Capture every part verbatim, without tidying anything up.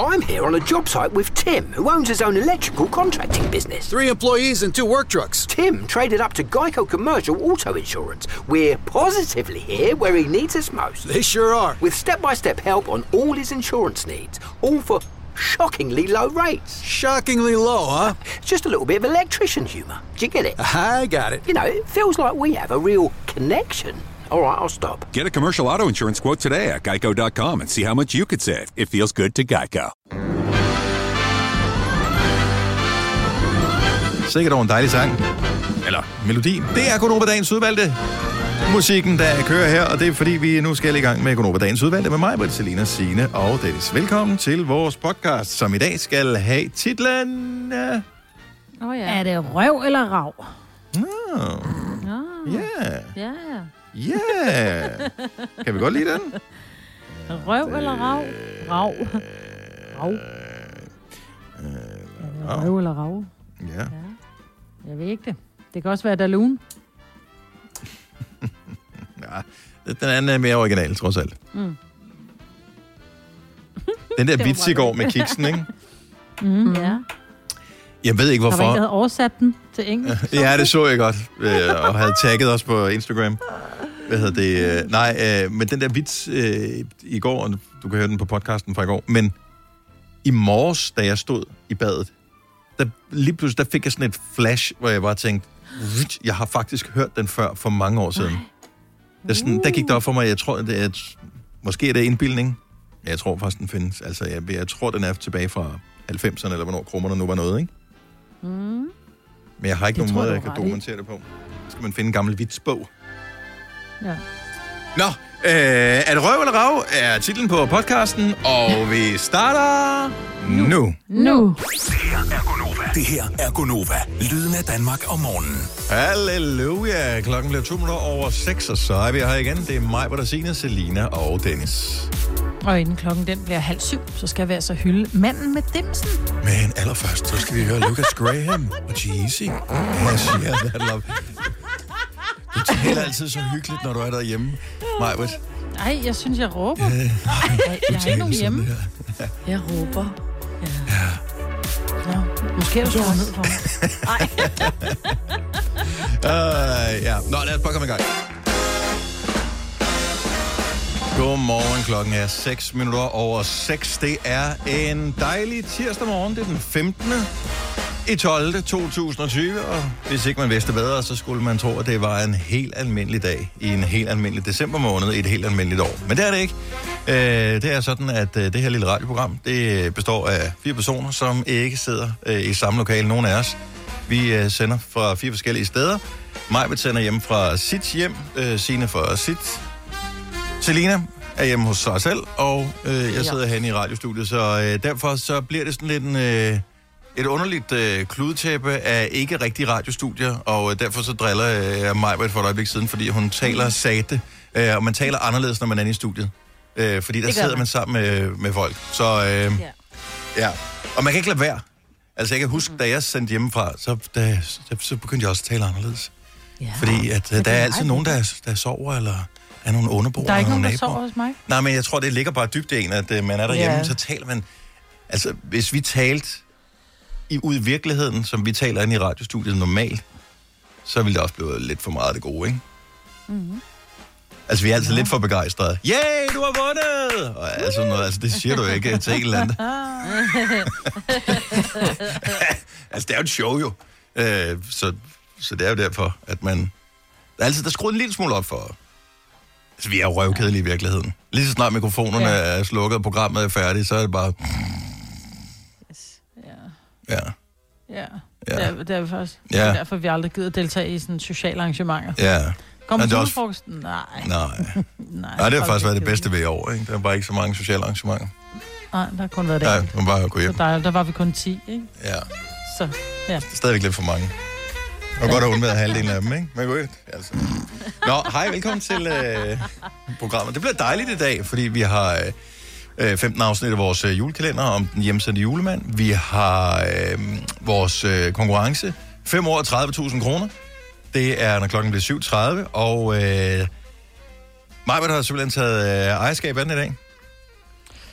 I'm here on a job site with Tim, who owns his own electrical contracting business. Three employees and two work trucks. Tim traded up to Geico Commercial Auto Insurance. We're positively here where he needs us most. They sure are. With step-by-step help on all his insurance needs, all for shockingly low rates. Shockingly low, huh? Just a little bit of electrician humour. Do you get it? I got it. You know, it feels like we have a real connection. All right, I'll stop. Get a commercial auto insurance quote today at geico dot com and see how much you could save. It feels good to Geico. Sikkert over en dejlig sang. Eller melodi. Det er Gonova Dagens Udvalgte. Musikken, der kører her, og det er fordi, vi nu skal i gang med Gonova Dagens Udvalgte med mig, Britt, Selina, Signe og Dennis. Velkommen til vores podcast, som i dag skal have titlen... Åh oh, ja. Er det røv eller rav? Nå. Nå. Ja. Ja. Ja. Kan vi godt lide den? Røv eller rav? Rav. Rav. Er det røv eller rav? Ja. Jeg ved ikke det. Det kan også være Dalun. Ja, den anden er mere original, trods alt. Mm. Den der vits i går med kiksen, ikke? Mm, ja. Jeg ved ikke, hvorfor. Der var en, der havde oversat den til engelsk. Ja, det så jeg godt, øh, og havde tagget os på Instagram. Hvad hedder det? Øh, nej, øh, men den der vits øh, i går, og du kan høre den på podcasten fra i går, men i morges, da jeg stod i badet, der, lige pludselig der fik jeg sådan et flash, hvor jeg bare tænkte, jeg har faktisk hørt den før for mange år siden. Der, sådan, der gik det op for mig, jeg tror, det er, måske er det indbildning. Jeg tror faktisk, den findes. Altså, jeg, jeg tror, den er tilbage fra halvfemserne, eller hvornår krummerne nu var noget, ikke? Mm. Men jeg har ikke det nogen måde, jeg kan dokumentere det på. Så skal man finde en gammel vitsbog. Ja. Nå, øh, er det røv eller rav, er titlen på podcasten, og vi starter nu. Nu. nu. Det her er Gonova. Det her er Gonova. Lyden af Danmark om morgenen. Halleluja. Klokken bliver to minutter over seks, og så er vi her igen. Det er mig, hvor der Signe, Selina og Dennis. Og inden klokken den bliver halv syv, så skal vi altså hylde manden med dimsen. Men allerførst, så skal vi høre Lucas Graham og Jeezy. Jeg siger, that love. Du taler altid så hyggeligt, når du er derhjemme, Majbrit. Nej, jeg synes, jeg råber. Øh, jeg, jeg har ikke nogen hjemme. Ja. Jeg råber. Ja. Ja. Nå, måske er du skruet ned for mig. Nej. uh, ja. Nå, lad os bare komme i gang. Godmorgen, klokken er seks minutter over seks. Det er en dejlig tirsdag morgen. Det er den femtende i tolvte to tusind og tyve, og hvis ikke man vidste bedre, så skulle man tro, at det var en helt almindelig dag i en helt almindelig december måned i et helt almindeligt år. Men det er det ikke. Det er sådan, at det her lille radioprogram, det består af fire personer, som ikke sidder i samme lokale, nogen af os. Vi sender fra fire forskellige steder. Majbet sender hjem fra sit hjem, Signe fra sit. Selina er hjemme hos sig selv, og øh, jeg sidder ja. herinde i radiostudiet, så øh, derfor så bliver det sådan lidt en, øh, et underligt øh, kludetæppe af ikke rigtige radiostudier, og øh, derfor så driller jeg øh, mig for et øjeblik siden, fordi hun taler sate, øh, og man taler anderledes, når man er inde i studiet, øh, fordi der sidder man. man sammen med, med folk. Så øh, ja. ja, og man kan ikke lade være. Altså jeg kan huske, da jeg sendte hjemmefra, så, da, så, så begyndte jeg også at tale anderledes. Ja. Fordi at, øh, der er altid nogen, der, der sover, eller... er nogle underboer. Der er ikke nogen, der naboer. sover hos mig. Nej, men jeg tror, det ligger bare dybt i en, at uh, man er derhjemme, yeah. så taler man... Altså, hvis vi talte i, ud i virkeligheden, som vi taler inde i radiostudiet normalt, så ville det også blive lidt for meget af det gode, ikke? Mm-hmm. Altså, vi er altid ja. lidt for begejstrede. Yay, du har vundet! Og altså, noget, altså, det siger du ikke til en eller anden. Altså, det er jo et show, jo. Uh, så, så det er jo derfor, at man... Der er altid der skruet en lille smule op for... Altså, vi er jo røvkedelige i virkeligheden. Lige så snart mikrofonerne ja. er slukket, og programmet er færdigt, så er det bare... Yes. Ja. Ja. Ja. Ja. Det er, det er faktisk. Ja. Det er derfor, vi aldrig gider deltage i sådan sociale arrangementer. Ja. Kommer du også... frokosten? Nej. Nej. Nej. Nej, det har faktisk været det bedste ved i år, ikke? Der er bare ikke så mange sociale arrangementer. Nej, der har kun været det. Nej, man bare gå hjem. Så der, der var vi kun ti, ikke? Ja. Så, ja. Det er stadigvæk lidt for mange. Og godt at undvære halvdelen af dem, ikke? Men godt, altså. Nå, hej, velkommen til øh, programmet. Det bliver dejligt i dag, fordi vi har øh, femten afsnit af vores øh, julekalender om den hjemsendte julemand. Vi har øh, vores øh, konkurrence, fem år og tredive tusind kroner. Det er, når klokken bliver syv tredive, og øh, Majbert har simpelthen taget øh, ejerskab af den i dag.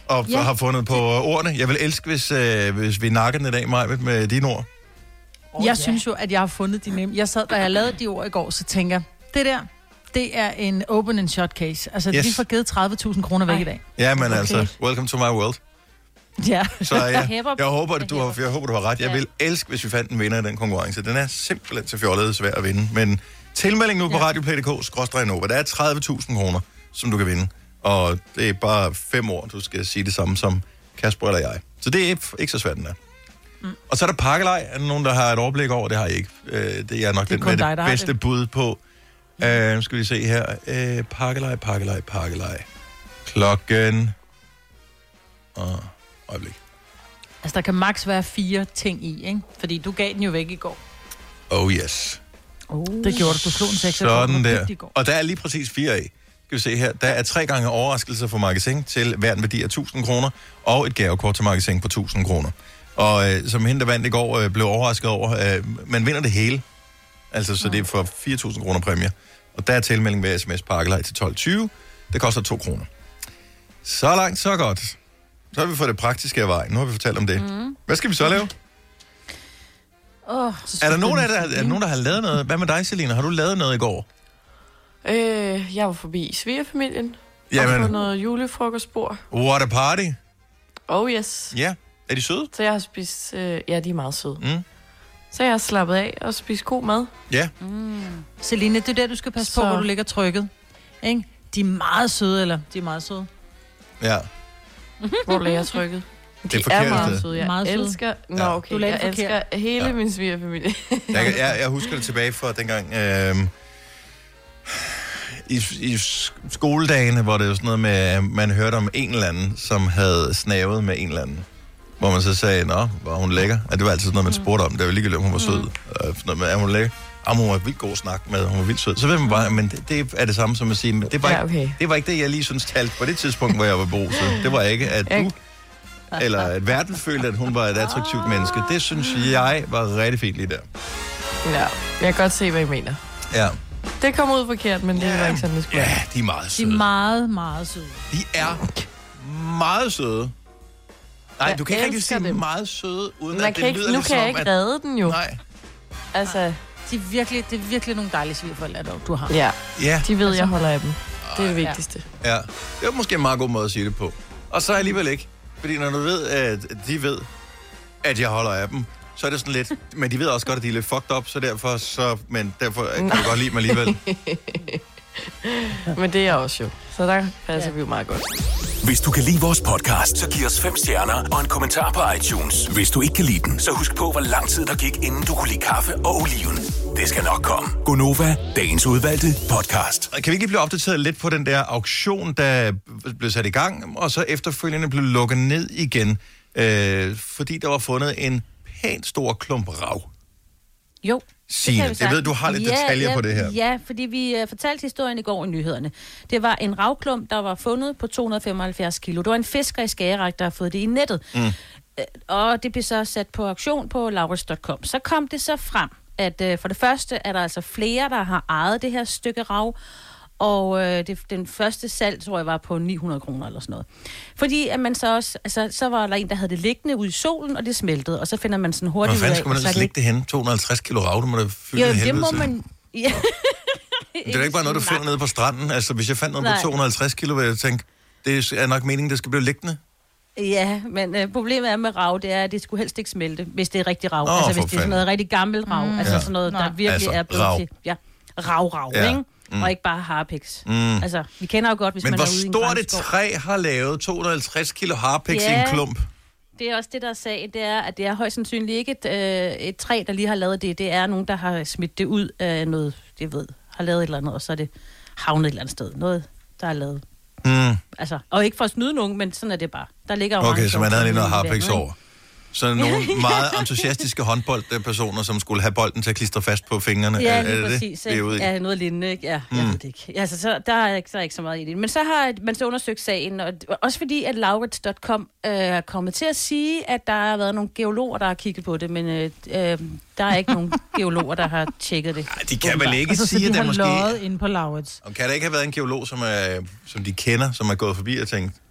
og Ja. har fundet på ordene. Jeg vil elske, hvis, øh, hvis vi nakker den i dag, Maja, med dine ord. Oh, jeg ja. synes jo, at jeg har fundet de nemme. Jeg sad, da jeg lavede de ord i går, så tænker jeg, det der, det er en open and shut case. Altså, yes. vi får givet tredive tusind kroner væk Ej. i dag. Ja, men okay. altså, welcome to my world. Ja. Så ja, jeg, jeg, håber, at du har, jeg håber, du har ret. Jeg ja. vil elske, hvis vi fandt en vinder i den konkurrence. Den er simpelthen så fjollet svær at vinde. Men tilmelding nu på ja. radioplay punktum d k skråstreg nova. Der er tredive tusind kroner, som du kan vinde. Og det er bare fem år, du skal sige det samme som Kasper eller jeg. Så det er ikke så svært, den er. Mm. Og så er der pakkelej. Er der nogen, der har et overblik over? Det har jeg ikke. Det er nok det er den med dig, det bedste det. bud på. Uh, nu skal vi se her. Uh, pakkelej, pakkelej, pakkelej. Klokken... Uh, øjeblik. Altså, der kan maks være fire ting i, ikke? Fordi du gav den jo væk i går. Oh yes. Oh. Det gjorde du. Du slog en seks. Sådan der. Og der er lige præcis fire af. Skal vi se her. Der er tre gange overraskelser for Magasin til hver en værdi af tusind kroner, og et gavekort til Magasin på tusind kroner. Og øh, som hende, der vandt i går, øh, blev overrasket over, øh, man vinder det hele. Altså, så det er for fire tusind kroner præmie. Og der er tilmelding ved sms pakkelej til tolv tyve. Det koster to kroner. Så langt, så godt. Så har vi fået det praktiske af vejen. Nu har vi fortalt om det. Mm. Hvad skal vi så lave? Oh, er der nogen af der, er der nogen, der har lavet noget? Hvad med dig, Selina? Har du lavet noget i går? Øh, jeg var forbi svigerfamilien. Jamen. Og på noget julefrokostbord. What a party. Oh yes. Ja, er de søde? Så jeg har spist... Øh, ja, de er meget søde. Mm. Så jeg har slappet af og spist god mad. Ja. Mm. Selina, det er der, du skal passe så... på, hvor du ligger trykket. Ikke? De er meget søde, eller? De er meget søde. Ja. Hvor ligger jeg trykket? De det er, er meget søde. Jeg meget søde. elsker... Nå, okay. Du jeg elsker hele ja. min svigerfamilie. jeg, jeg, jeg husker det tilbage fra dengang... Øh, I, I skoledagene, hvor det var sådan noget med, man hørte om en eller anden, som havde snavet med en eller anden. Hvor man så sagde, nå, var hun lækker? Ja, det var altid sådan noget, man spurgte om. Det var ligegyldigt, om hun var sød. Mm. Sådan noget med, er hun lækker? Jamen, hun var vildt god snak med, hun var vildt sød. Så ved man bare, men det, det er det samme som at sige, det var, ja, okay. ikke, det var ikke det, jeg lige synes talte på det tidspunkt, hvor jeg var beruset. Det var ikke, at du eller at verden følte, at hun var et attraktivt menneske. Det synes jeg var rigtig fint lige der. Ja, jeg kan godt se, hvad I mener. Ja. Det kom ud forkert, men det ja. var ikke sådan, det skulle Ja, de er meget søde. De er meget, meget søde. De er meget søde. Nej, jeg du kan ikke rigtig sige dem. meget søde, uden Man at det ikke, lyder nu lidt kan som, jeg ikke at... redde den jo. Nej. Altså... De er virkelig, det er virkelig nogle dejlige svigerforældre, du har. Ja. ja. De ved, jeg holder af dem. Det er det vigtigste. Ja. ja. Det er måske en meget god måde at sige det på. Og så alligevel ikke. Fordi når du ved, at de ved, at jeg holder af dem, så er det sådan lidt... Men de ved også godt, at de er lidt fucked up, så derfor... Så, men derfor kan du godt lide mig alligevel. Men det er jeg også jo. Så der passer ja. vi jo meget godt. Hvis du kan lide vores podcast, så giv os fem stjerner og en kommentar på iTunes. Hvis du ikke kan lide den, så husk på, hvor lang tid der gik, inden du kunne lide kaffe og oliven. Det skal nok komme. Gonova, dagens udvalgte podcast. Kan vi ikke lige blive opdateret lidt på den der auktion, der blev sat i gang, og så efterfølgende blev lukket ned igen, øh, fordi der var fundet en pænt stor klump rav? Jo. Signe, jeg ved, du har lidt ja, detaljer ja, på det her. Ja, fordi vi uh, fortalte historien i går i nyhederne. Det var en ravklump, der var fundet på to hundrede og femoghalvfjerds kilo. Det var en fisker i Skagerrak, der har fået det i nettet. Mm. Uh, og det blev så sat på auktion på laurits punktum com. Så kom det så frem, at uh, for det første er der altså flere, der har ejet det her stykke rav. Og øh, det, den første salg, tror jeg, var på ni hundrede kroner eller sådan noget. Fordi at man så også, altså, så var der en, der havde det liggende ude i solen, og det smeltede, og så finder man sådan hurtigt ud af... Hvor fanden skal man ellers lægge det hen? to hundrede og halvtreds kilo rav, du må da fylde jo, det det må til. man... Ja. Det er da ikke bare noget, du finder nede på stranden. Altså, hvis jeg fandt noget Nej. på to hundrede og halvtreds kilo, vil jeg tænke, det er nok meningen, det skal blive liggende. Ja, men øh, problemet er med rav, det er, at det skulle helst ikke smelte, hvis det er rigtig rav. Oh, altså, hvis det er sådan noget rigtig gammelt rav. Mm. Altså ja. sådan noget, der virkelig altså, er blevet rav. til... Ja, rav-rav, ja. ikke? Mm. Og ikke bare harpiks. Mm. Altså, vi kender jo godt, hvis Men man er ude i en Men hvor stort et træ har lavet to hundrede og halvtreds kilo harpiks ja, i en klump? Det er også det, der er sagen. Det er, at det er højst sandsynligt ikke et, øh, et træ, der lige har lavet det. Det er nogen, der har smidt det ud af noget, jeg ved, har lavet et eller andet, og så er det havnet et eller andet sted. Noget, der er lavet. Mm. Altså, og ikke for at snyde nogen, men sådan er det bare. Der ligger jo okay, mange så man havde lige noget vandet, harpiks over. Så nogle meget entusiastiske håndboldpersoner, som skulle have bolden til at klistre fast på fingrene. Ja, lige er præcis. Det, det ja, noget lignende. Ikke? Ja, mm. jeg ved det ikke. Altså, så, der er ikke, så er ikke så meget i det. Men så har man så undersøgt sagen, og også fordi, at laurits punktum com øh, er kommet til at sige, at der har været nogle geologer, der har kigget på det, men øh, øh, der er ikke nogen geologer, der har tjekket det. Ej, de kan vel ikke altså, sige, de at det måske... har løjet inde på Laurits. Og kan der ikke have været en geolog, som, er, som de kender, som er gået forbi og tænkt,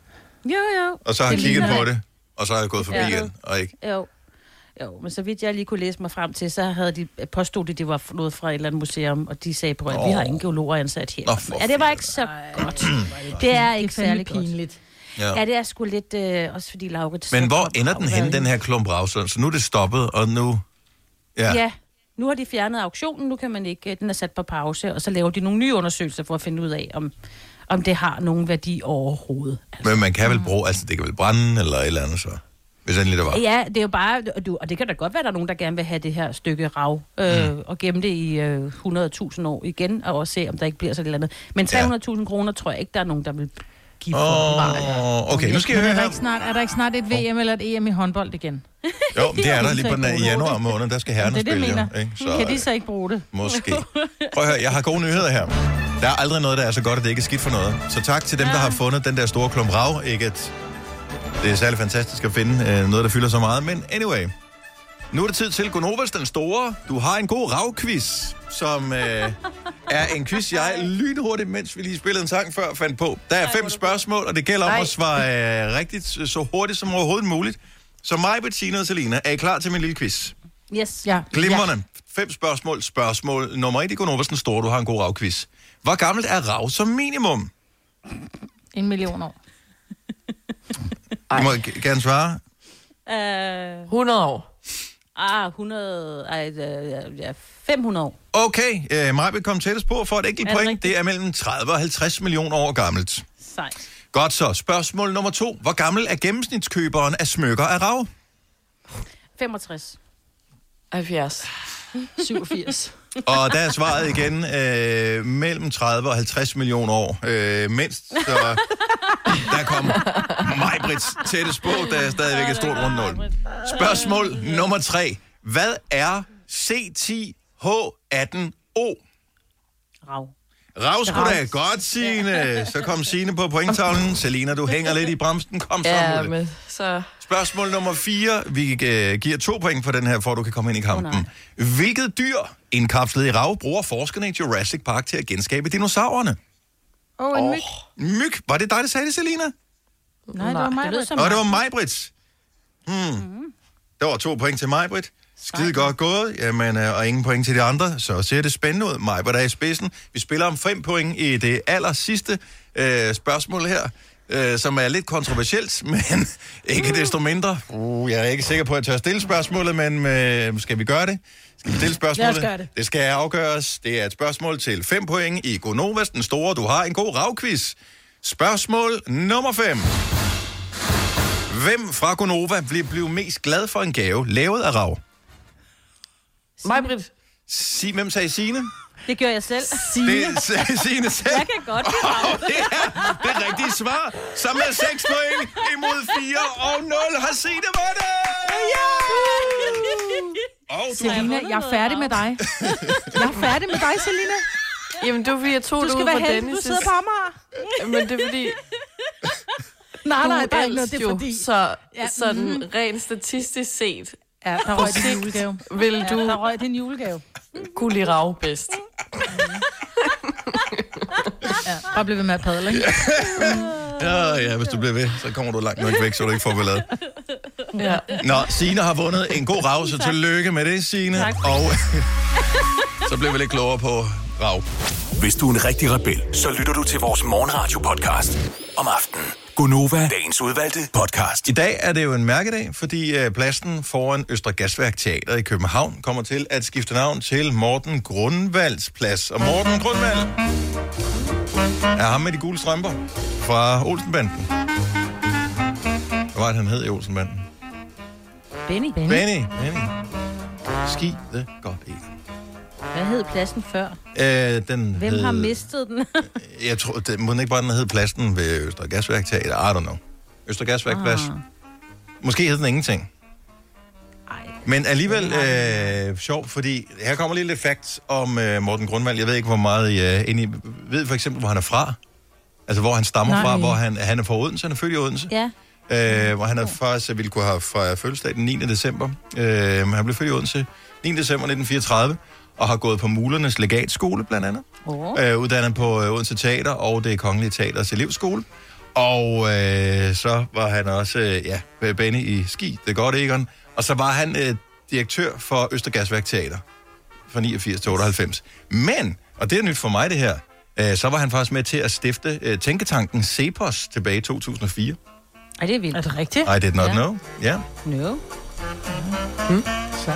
Jo, jo. Og så har Det kigget ligner på det. det, og så har jeg gået forbi Ja. igen, og ikke. Jo. Jo, men så vidt jeg lige kunne læse mig frem til, så havde de påstod de, det var noget fra et eller andet museum, og de sagde på, at vi har ingen geologer ansat her. Nå, for ja, det var ikke så godt. Det er ikke Det er særlig fandme godt. pinligt. Ja. Ja, det er sgu lidt, øh, også fordi Laurits... Men hvor ender den hen, den her klump rav? Så nu er det stoppet, og nu... Ja. Ja, nu har de fjernet auktionen, nu kan man ikke... Den er sat på pause, og så laver de nogle nye undersøgelser for at finde ud af, om, om det har nogen værdi overhovedet. Altså. Men man kan vel bruge... Altså, det kan vel brænde, eller et eller andet, så... Hvis endelig det var. Ja, det er jo bare... Og, du, og det kan da godt være, at der er nogen, der gerne vil have det her stykke rav, øh, mm. og gemme det i øh, hundrede tusind år igen, og også se, om der ikke bliver så et eller andet. Men tre hundrede tusind kroner tror jeg ikke, der er nogen, der vil give for. Åh, okay, nu skal jeg Men høre er der, her. ikke snart, er der ikke snart et V M eller et E M i håndbold igen? Jo, det er der lige på så den ikke i januar måned, der skal herrerne Det er det, spille. jeg jo, ikke? mener. Kan de så ikke bruge det? Måske. Prøv at høre, jeg har gode nyheder her. Der er aldrig noget, der er så godt, at det ikke er skidt for noget. Så tak til dem, der har fundet den der store klump rav. Ikke at det er særlig fantastisk at finde øh, noget, der fylder så meget. Men anyway, nu er det tid til Gonovas den store. Du har en god ravquiz, som øh, er en quiz, jeg lynhurtigt, mens vi lige spillede en sang før, fandt på. Der er fem spørgsmål, og det gælder om Nej. at svare øh, rigtigt så hurtigt som overhovedet muligt. Så mig, Bettina og Selina, er I klar til min lille quiz? Yes. Ja. Glimrende. Fem spørgsmål. Spørgsmål nummer et i Gonovas den store. Du har en god ravquiz. Hvor gammelt er rav som minimum? En million år. Du må g- gerne svare. Uh, hundrede år. ah, hundrede... Ej, uh, ja, fem hundrede år. Okay, øh, mig vil komme tættest på for et enkelt Er det point. rigtigt? Det er mellem tredive og halvtreds millioner år gammelt. Sejt. Godt så. Spørgsmål nummer to. Hvor gammel er gennemsnitskøberen af smykker af rav? femogtres. halvfjerds. syvogfirs. Og der er svaret igen øh, mellem tredive og halvtreds millioner år. Øh, mindst, så der kom Maj-Brits tættest på, der er stadigvæk et stort rundt nul. Spørgsmål nummer tre. Hvad er C ti H atten O? Rav. Rav skulle da godt, Signe. Så kom Signe på pointtavlen. Selina, du hænger lidt i bremsen. Kom så, Ja, Mulle. men så... Spørgsmål nummer fire. Vi øh, giver to point for den her, for at du kan komme ind i kampen. Oh, hvilket dyr, indkapslet i rav, bruger forskerne i Jurassic Park til at genskabe dinosaurerne? Åh, oh, en myg. Myg. Var det dig, der sagde det, Selina? Nej, det var mig. Det lød som Og det var Maj-Brits. Hmm. Der var to point til Maj-Brit. Skide godt gået. Jamen, øh, og ingen point til de andre. Så ser det spændende ud. Maj-Brit er i spidsen. Vi spiller om fem point i det aller sidste øh, spørgsmål her, øh, som er lidt kontroversielt, men ikke desto mindre. Uh, jeg er ikke sikker på, at jeg tør stille spørgsmålet, men øh, skal vi gøre det? Skal vi stille spørgsmålet? Lad os gøre det. Det skal afgøres. Det er et spørgsmål til fem point i Gonovas den store. Du har en god ravquiz. Spørgsmål nummer fem. Hvem fra Gonova vil blive mest glad for en gave lavet af rav? Maj-Brit. Sig, hvem sagde Signe? Det gør jeg selv. Det sagde Signe selv. Jeg kan godt lide rav. Og det er det rigtige svar. Så med seks point imod fire og nul har Signe vundet. Og du Selina, jeg er færdig med dig. Jeg er færdig med dig, Selina. Jamen, det var fordi, jeg tog Du det skal ud være fra heldig, du Dennis'. sidder på Amager. Men det er fordi, Nej, nej, du der er ikke noget, det ældst er jo, fordi. så Ja, sådan rent statistisk set, Ja, der røg din julegave. vil Ja, du der røg din julegave. kunne lide rav bedst. Ja, bare blive ved med at padle, ikke? Ja, ja, hvis du bliver ved, så kommer du langt nok væk, så du ikke får ballade. Ja. Nå, Signe har vundet en god rav, så tillykke med det, Signe. Tak. Og så bliver vi lidt klogere på rav. Hvis du er en rigtig rebel, så lytter du til vores morgenradio-podcast om aftenen. Gonova, dagens udvalgte podcast. I dag er det jo en mærkedag, fordi øh, pladsen foran Østre Gasværk Teater i København kommer til at skifte navn til Morten Grundvalds Plads. Og Morten Grundvald er ham med de gule strømper fra Olsenbanden. Hvad var det, han hed i Olsenbanden? Benny. Benny. Benny. Benny. Skide godt i. Hvad hed pladsen før? Øh, den Hvem hed, har mistet den? Jeg tror, det må den ikke bare den hed pladsen ved Østre Gasværk Teater. I don't know. Østre Gasværk Plads. Ah. Måske hed den ingenting. Ej. Men alligevel øh, sjovt, fordi her kommer lige lidt facts om øh, Morten Grundvald. Jeg ved ikke, hvor meget I er inde i. Ved for eksempel, hvor han er fra? Altså, hvor han stammer Nej. fra, hvor han, han er fra Odense, han er født i Odense. Ja. Øh, hvor han er faktisk ville kunne have fejret fødselsdag den niende december. Øh, han blev født i Odense niende december nitten fireogtredive, og har gået på Mulernes Legatskole, blandt andet. Oh. Øh, uddannet på øh, Odense Teater og Det Kongelige Teaters elevskole. Og øh, så var han også, øh, ja, Benny i Ski, det er godt, Egon. Og så var han øh, direktør for Østergasværk Teater fra niogfirs til otteoghalvfems. Men, og det er nyt for mig det her, øh, så var han faktisk med til at stifte øh, tænketanken Cepos tilbage i to tusind og fire. Ej, det er vildt. Er det rigtigt? I did not Ja. know. Ja. Yeah. No. Mm. Så.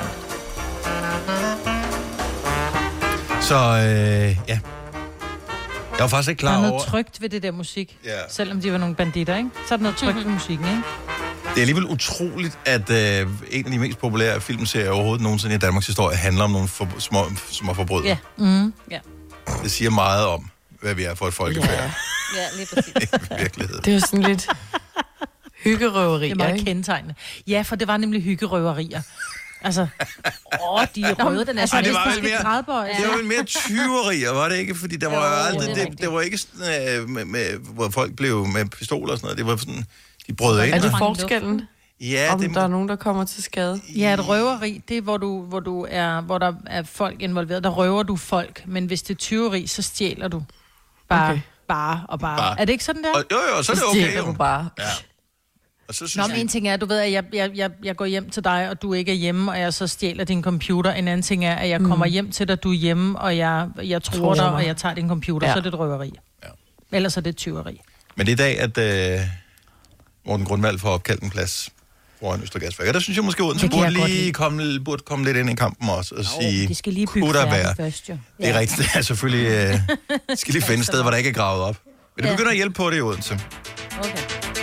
Så, øh, ja. Jeg var faktisk ikke Der klar er over... noget trygt ved det der musik. Ja. Selvom de var nogle banditter, ikke? Så er der noget trygt ved musikken, ikke? Det er alligevel utroligt, at øh, en af de mest populære filmserier overhovedet nogensinde i Danmarks historie handler om nogle for, små, små forbrydere. Ja. Mm. Ja. Det siger meget om, hvad vi er for et folkefærd Ja. Ja, lige præcis. i virkeligheden. Det er jo sådan lidt hyggerøveri, Det er meget ikke? kendetegnende. Ja, for det var nemlig hyggerøverier. Altså, Åh, de er røde, den er altså, Ej, det hvis var der vel skal mere- grædbøje. Det var vel mere tyverier, var det ikke? Fordi der var jo Jo, aldrig, det er det, rigtigt. det var ikke sådan, øh, med, med, hvor folk blev med pistoler og sådan noget. Det var sådan, de brød ind. Er det og- forskellen, Ja, om det der er nogen, der kommer til skade? Ja, et røveri, det er, hvor, du, hvor, du er, hvor der er folk involveret. Der røver du folk, men hvis det er tyveri, så stjæler du. Bare, Okay. bare og bare. Bare. Er det ikke sådan der? Og, jo, jo, så er det Så okay. stjæler Jo. du bare. Ja. Og så synes Nå, men jeg, en ting er, du ved, at jeg, jeg, jeg, jeg går hjem til dig, og du ikke er hjemme, og jeg så stjæler din computer. En anden ting er, at jeg kommer hjem til dig, du er hjemme, og jeg, jeg tror Tror dig, mig. og jeg tager din computer, Ja. så er det et røveri. Ja. Ellers er det et tyveri. men det er i dag, at øh, Morten Grundvald får opkaldt en plads foran Østergasværk. Og der synes jeg måske, Odense Det kan burde jeg godt lige lide. komme, burde komme lidt ind i kampen også og sige, De skal lige bygge kunne der færdig være? først, jo. Det er rigtigt, det er selvfølgelig... Øh, skal lige finde et sted, hvor der ikke er gravet op. Men det Ja. begynder at hjælpe på det i Odense. Okay.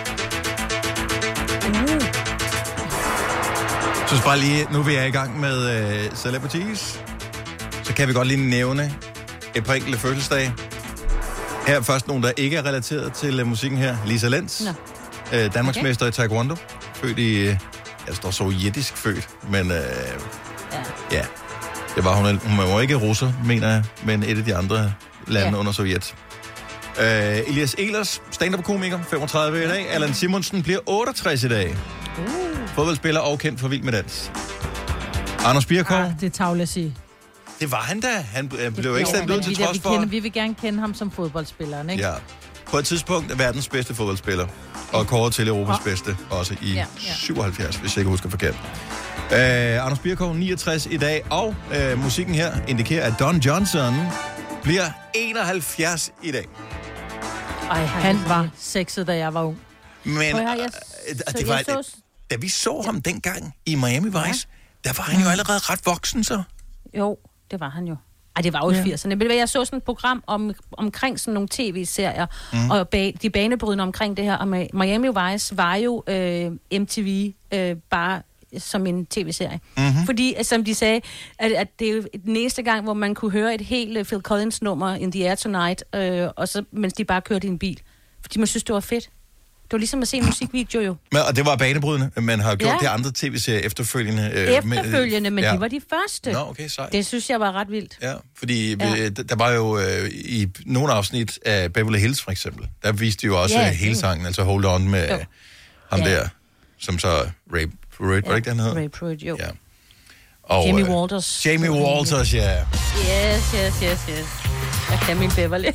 Jeg synes bare lige, nu vi er i gang med øh, celebrities, så kan vi godt lige nævne et par enkelte fødselsdage. Her er først nogen, der ikke er relateret til øh, musikken her. Lisa Lenz, Nå. øh, Danmarksmester okay. i Taekwondo. Født i, øh, jeg står sovjetisk født, men øh, Ja. ja, det var hun. Hun var jo ikke russer, mener jeg, men et af de andre lande Ja. under Sovjet. Øh, Elias Ehlers, stand-up-komiker, femogtredive i dag. Allan Simonsen bliver otteogtres i dag. Uh. Fodboldspiller og kendt for Vild med Dans. Anders Birkov, Ah, det er tavle at sige. det var han da. Han øh, blev ikke Jo, stemt men ud til vi, trods vi, for... kender, vi vil gerne kende ham som fodboldspilleren, ikke? Ja. På et tidspunkt er verdens bedste fodboldspiller. Og kåret til Europas bedste, også i Ja, ja. syvoghalvfjerds, hvis jeg ikke husker forkert. Øh, Anders Birkov, niogtres i dag. Og øh, musikken her indikerer, at Don Johnson bliver enoghalvfjerds i dag. Ej, han var sexet, da jeg var ung. Men Prøv at høre, jeg- øh, så det var, jeg så- da vi så ham dengang i Miami Vice, der var han jo allerede ret voksen, så. Jo, det var han jo. Ej, det var jo i Ja. firserne. Men jeg så sådan et program om, omkring sådan nogle tv-serier, mm. og ba- de banebrydende omkring det her. Og Miami Vice var jo øh, M T V øh, bare som en tv-serie. Mm-hmm. Fordi, som de sagde, at, at det er jo den eneste gang, hvor man kunne høre et helt uh, Phil Collins-nummer, In the Air Tonight, øh, og så, mens de bare kørte i en bil. Fordi man synes, det var fedt. Det var ligesom at se en musikvideo jo. Men, og det var banebrydende. Man har gjort Ja. de andre tv-serier efterfølgende. Øh, Efterfølgende, men ja. de var de første. Nå, okay, sejt. Det synes jeg var ret vildt. Ja, fordi Ja. ja. Der, der var jo øh, i nogle afsnit af Beverly Hills for eksempel, der viste de jo også Ja, ja, det hele var- sangen, altså Hold On med Jo. ham Ja. der, som så Ray Pruitt, var det ikke, den hed? Ray Pruitt, jo. Ja. Og, Jamie øh, Walters. Jamie Walters, ja. Yes, yes, yes, yes. Jeg kan min Beverly.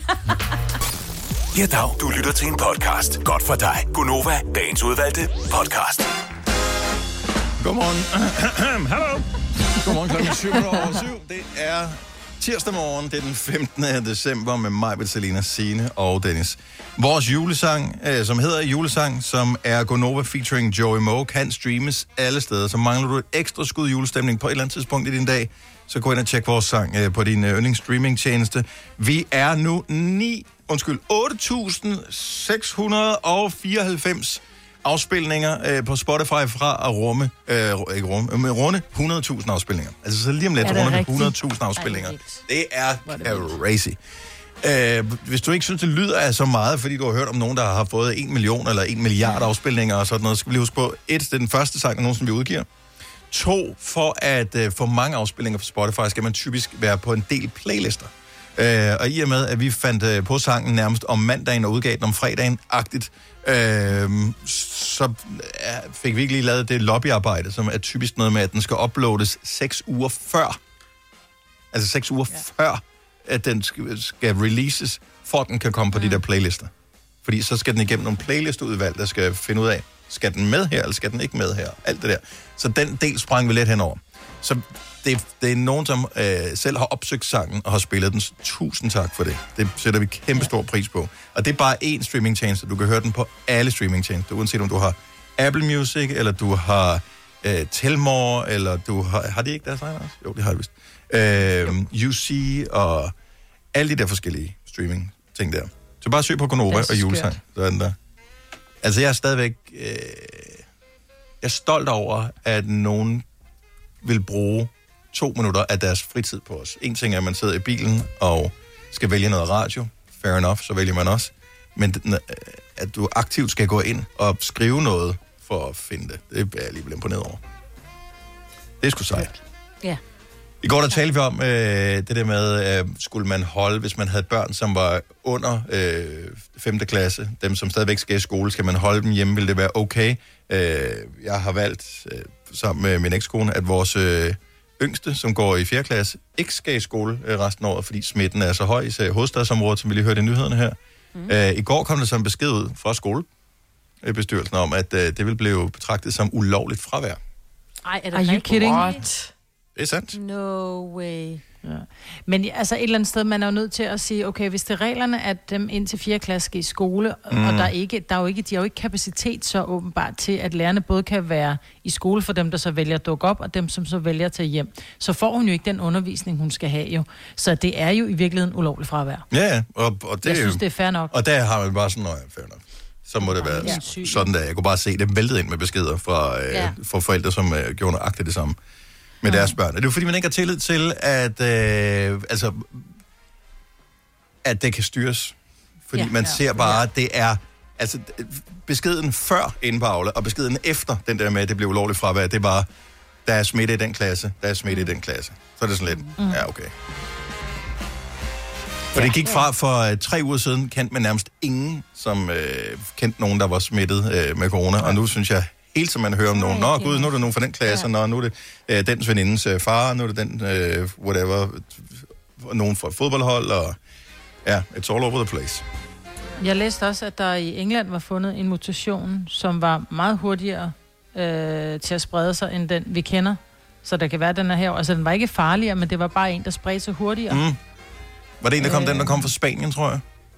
Ja, dag. Du lytter til en podcast. Godt for dig. Gunova, dagens udvalgte podcast. Godmorgen. Hallo. Godmorgen klokken syv over syv. Det er tirsdag morgen, det er den femtende december med mig, Bettelina, Signe og Dennis. Vores julesang, øh, som hedder Julesang, som er Gonova featuring Joey Moe, kan streames alle steder. Så mangler du et ekstra skud julestemning på et eller andet tidspunkt i din dag, så gå ind og tjek vores sang øh, på din øh, yndlingsstreamingtjeneste. Vi er nu ni, undskyld, otte tusind seks hundrede fireoghalvfems afspilninger øh, på Spotify fra at rumme, øh, ikke rumme, men runde hundrede tusind afspilninger. Altså så lige om lidt Er det runde rigtigt? hundrede tusind afspilninger. Ej, vildt. Det er Hvor er det crazy. Øh, hvis du ikke synes, det lyder af så meget, fordi du har hørt om nogen, der har fået en million eller en milliard afspilninger og sådan noget, skal vi lige huske på, et, det er den første sang, der nogensinde vi udgiver. To, for at øh, få mange afspilninger på Spotify, skal man typisk være på en del playlister. Øh, og i og med, at vi fandt øh, på sangen nærmest om mandagen og udgav den om fredagen-agtigt, øh, så øh, fik vi ikke lige lavet det lobbyarbejde, som er typisk noget med, at den skal uploades seks uger før. Altså seks uger ja. før, at den skal, skal releases, for at den kan komme på mm. de der playlister. Fordi så skal den igennem nogle playlistudvalg, der skal finde ud af, skal den med her, eller skal den ikke med her? Alt det der. Så den del sprang vi lidt henover. Så det, det er nogen, som øh, selv har opsøgt sangen og har spillet den. Tusind tak for det. Det sætter vi kæmpe stor pris på. Og det er bare én streamingtjeneste. Du kan høre den på alle streamingtjenester, uanset om du har Apple Music, eller du har øh, Telmore, eller du har... Har de ikke deres egen også? Jo, det har de vist. Øh, U C og alle de der forskellige streaming-ting der. Så bare søg på Gonova og julesang. Så er den der. Altså, jeg er stadigvæk... Øh, jeg er stolt over, at nogen vil bruge to minutter af deres fritid på os. En ting er, at man sidder i bilen og skal vælge noget radio. Fair enough, så vælger man også. Men at du aktivt skal gå ind og skrive noget for at finde det, det er jeg alligevel imponeret over. Det er sgu sejt. Ja. I går der talte vi om øh, det der med, øh, skulle man holde, hvis man havde børn, som var under øh, femte klasse, dem som stadigvæk skal i skole, skal man holde dem hjemme, vil det være okay? Øh, jeg har valgt, øh, sammen med min ekskone, at vores øh, yngste, som går i fjerde klasse, ikke skal i skole øh, resten af året, fordi smitten er så høj, især i hovedstadsområdet, som vi lige hørte i nyhederne her. Mm. Øh, I går kom der så en besked ud fra skolebestyrelsen om, at øh, det vil blive betragtet som ulovligt fravær. Ej, er det Are you kidding? What? Det er sandt. No way. Ja. Men altså et eller andet sted, man er jo nødt til at sige, okay, hvis det er reglerne, at dem ind til fjerde klasse skal i skole, mm. og der er ikke, der er jo ikke, de har jo ikke kapacitet så åbenbart til, at lærerne både kan være i skole for dem, der så vælger at dukke op, og dem, som så vælger at tage hjem. Så får hun jo ikke den undervisning, hun skal have jo. Så det er jo i virkeligheden ulovligt fravær. Ja, og, og det Jeg synes, jo, det er fair nok. Og der har man bare sådan, noget fair nok. Så må det være Ja. sådan der. Jeg kunne bare se dem væltet ind med beskeder fra, øh, Ja. fra forældre, som øh, gjorde nøjagtigt det samme med deres børn. Det er jo fordi, man ikke har tillid til, at, øh, altså, at det kan styres. Fordi Ja. man Ja. ser bare, at det er... Altså, beskeden før inden på Aula, og beskeden efter den der med, at det blev ulovligt fravær, det var, der er smitte i den klasse, der er smitte mm. i den klasse. Så er det sådan lidt, mm. ja, okay. For det gik fra, for uh, tre uger siden kendte man nærmest ingen, som uh, kendte nogen, der var smittet uh, med corona. Og nu synes jeg, helt som man hører om nogen, nå gud, nu er det nogen fra den klasse, ja. Nå, nu er det uh, den venindens uh, far, nu er det den, uh, whatever, nogen fra et fodboldhold, og ja, it's all over the place. Jeg læste også, at der i England var fundet en mutation, som var meget hurtigere øh, til at sprede sig, end den vi kender. Så der kan være den her. Altså, den var ikke farligere, men det var bare en, der spredte sig hurtigere. Mm. Var det en, der kom, Øh. den, der kom fra Spanien, tror jeg?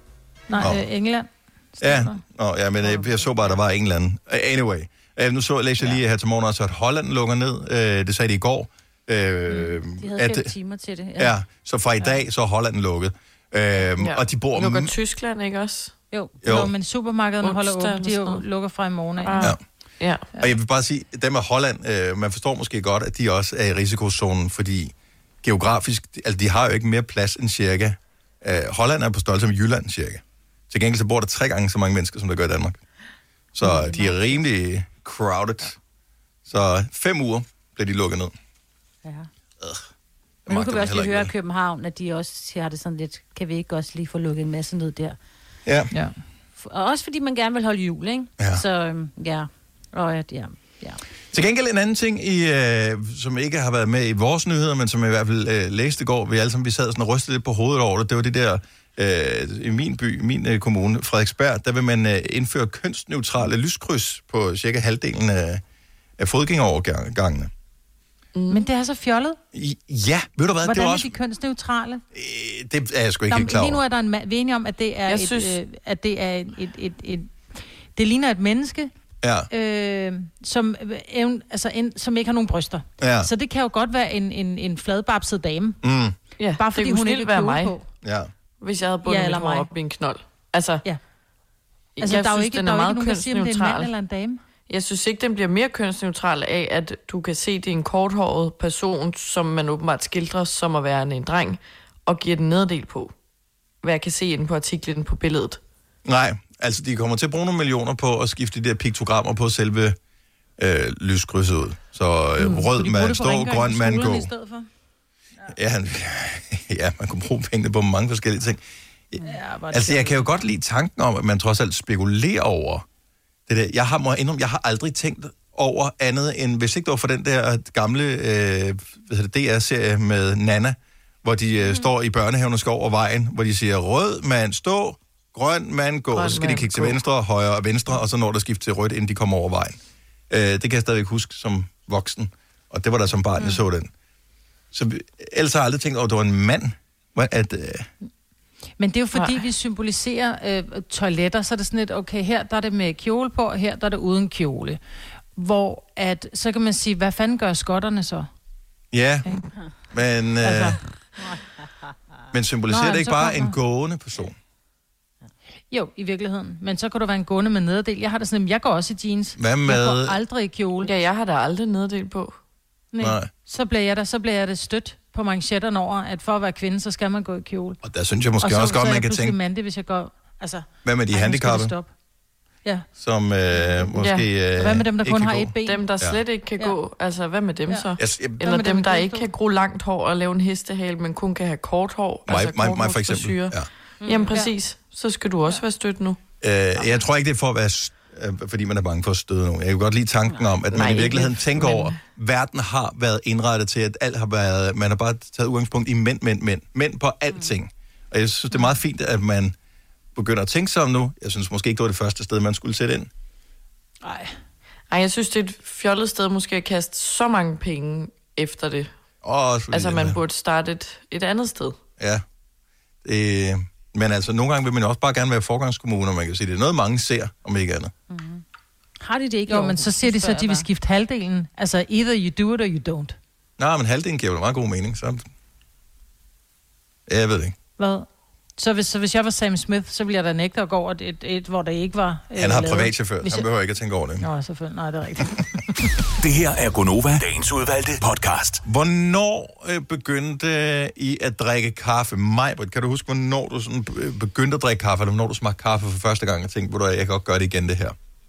Nej, øh, England. Ja, Nå, ja, men øh, jeg så bare, der var en eller anden. Uh, anyway, uh, nu så, læste jeg lige her til morgen også, at Holland lukker ned. Uh, det sagde de i går. Uh, Mm. De havde at, fem timer til det. Ja, så fra i dag, så er Holland lukket. Uh, ja. Og de bor... Lukker m- Tyskland, ikke også? Jo. Jo, Jo. men supermarkederne holder Onsdag åbent. De er eller jo sådan lukker fra i morgen af. Ah. Ja. Ja. Og jeg vil bare sige, dem med Holland, øh, man forstår måske godt, at de også er i risikozonen, fordi geografisk, altså de har jo ikke mere plads end cirka. Øh, Holland er på størrelse med Jylland cirka. Til gengæld så bor der tre gange så mange mennesker, som der gør i Danmark. Så de er rimelig crowded. Så fem uger bliver de lukket ned. Ja. Øh, Men nu kan vi også lige høre i købe. København, at de også har det sådan lidt, kan vi ikke også lige få lukket en masse ned der? Ja. Ja. Og også fordi man gerne vil holde jul, ikke? Ja. Så øhm, ja, og at, ja, ja. Til gengæld en anden ting, i, øh, som ikke har været med i vores nyheder, men som jeg i hvert fald øh, læste i går, vi alle sammen vi sad sådan og rystede lidt på hovedet over det, det var det der, øh, i min by, min øh, kommune, Frederiksberg, der vil man øh, indføre kønsneutrale lyskryds på cirka halvdelen af, af fodgængerovergangene. Mm. Men det er så fjollet. I, ja, ved du hvad, Hvordan det var er også... de kønsneutrale? Øh, det er jeg sgu ikke Nå, helt klar lige nu over. er der en ma- vi er enige om, at det er Jeg et, synes- øh, at det er et, et, et, et det ligner et menneske, Ja, øh, som, øh, evn- altså en, som ikke har nogen bryster. ja. Så det kan jo godt være en, en, en fladbabset dame, Mm, Ja, bare fordi det kunne hun snildt ikke være er kjole mig, på. ja. hvis jeg havde bundet Ja, ja, eller mit hår mig. op i en knold. Altså, Ja. jeg Altså, der er jo synes, ikke, den der er er jo meget ikke nogen, der siger, om det er en mand kønsneutral. eller en dame. Jeg synes ikke, den bliver mere kønsneutral af, at du kan se, det er en korthåret person, som man åbenbart skildrer som at være en dreng, og giver den nederdel på. Hvad jeg kan se inde på artiklen på billedet. Nej, altså de kommer til at bruge nogle millioner på at skifte de der piktogrammer på selve øh, lyskrydset ud. Så øh, mm, rød mand stå, grøn mand gå. Ja, han, ja, man kunne bruge pengene på mange forskellige ting. Ja, Altså, jeg kan jo godt lide tanken om, at man trods alt spekulerer over det der. Jeg har, må jeg indrømme, jeg har aldrig tænkt over andet end, hvis ikke det var for den der gamle øh, hvad hedder det, D R-serie med Nana, hvor de øh, mm. står i børnehaven og skal over vejen, hvor de siger, rød mand, stå, grøn mango, Grøn og så skal de kigge til mango. venstre, højre og venstre, og så når der skifte til rødt, inden de kommer over vejen. Øh, det kan jeg stadigvæk huske som voksen, og det var der som barn, jeg så den. Så vi- ellers har jeg aldrig tænkt over, at det var en mand. Hvad, at, øh, Men det er jo fordi, Nej. vi symboliserer øh, toiletter, så er det sådan lidt, okay, her der er det med kjole på, og her der er det uden kjole. Hvor at, så kan man sige, hvad fanden gør skotterne så? ja, men, øh, Altså. men symboliserer Nå, det jamen, ikke så bare kommer- en gående person? Jo, i virkeligheden. Men så kan du være en gående med nederdel. Jeg har det sådan, jeg går også i jeans. Hvad Jeg med... går aldrig i kjole. Ja, jeg har da aldrig neddel på. Nej. Nej. Så bliver jeg der, så bliver jeg det stødt på manchetterne over, at for at være kvinde, så skal man gå i kjole. Og der synes jeg måske og så, også godt, så er man jeg kan pludselig tænke, mandig, hvis jeg går... Altså, hvad med de ej, nu skal handicappede, det stoppe. Ja. som øh, måske... Øh, Og hvad med dem, der ikke kun kan har gå? et ben? Dem, der Ja. slet ikke kan Ja. gå, altså hvad med dem Ja. så? Jeg, jeg, Eller med dem, dem der med ikke gåstol? kan gro langt hår og lave en hestehale, men kun kan have kort hår. mig, altså mig, mig for eksempel. korthårsfrisyre. Ja. Mm. Jamen præcis. Så skal du også være stødt nu. Øh, jeg tror ikke, det er for at være, s- øh, fordi man er bange for at støde nogen. Jeg kan godt lide tanken om, at man Nej, i virkeligheden ikke, tænker men- over, at verden har været indrettet til, at alt har været, man har bare taget udgangspunkt i mænd, mænd, mænd. Mænd på alting. Og jeg synes, det er meget fint, at man begynder at tænke sig om nu. Jeg synes måske ikke, det var det første sted, man skulle sætte ind. Nej. Ej, jeg synes, det er et fjollet sted måske at kaste så mange penge efter det. Og også fordi, Altså, man øh, burde starte et, et andet sted. Ja. Det, men altså, nogle gange vil man jo også bare gerne være forgangskommune, og man kan sige, det er noget, mange ser, om ikke andet. Har de det ikke? i Jo, Aarhus? men så siger de så, at de vil skifte halvdelen. Altså, either you do it or you don't. Nej, men halvdelen giver jo meget god mening, så... Ja, jeg ved det ikke. Hvad? Så hvis, så hvis jeg var Sam Smith, så ville jeg da nægte at gå over et, et, et hvor der ikke var øh, Han har lavet. privatchauffør, Hvis han jeg- behøver ikke at tænke over det. Nå, selvfølgelig. Nej, det er rigtigt. Det her er Gonova, dagens udvalgte podcast. Hvornår øh, begyndte I at drikke kaffe? Majbrit, kan du huske, hvornår du sådan øh, begyndte at drikke kaffe, eller hvornår du smagte kaffe for første gang og tænkte, hvor du, jeg kan godt gøre det igen, det her?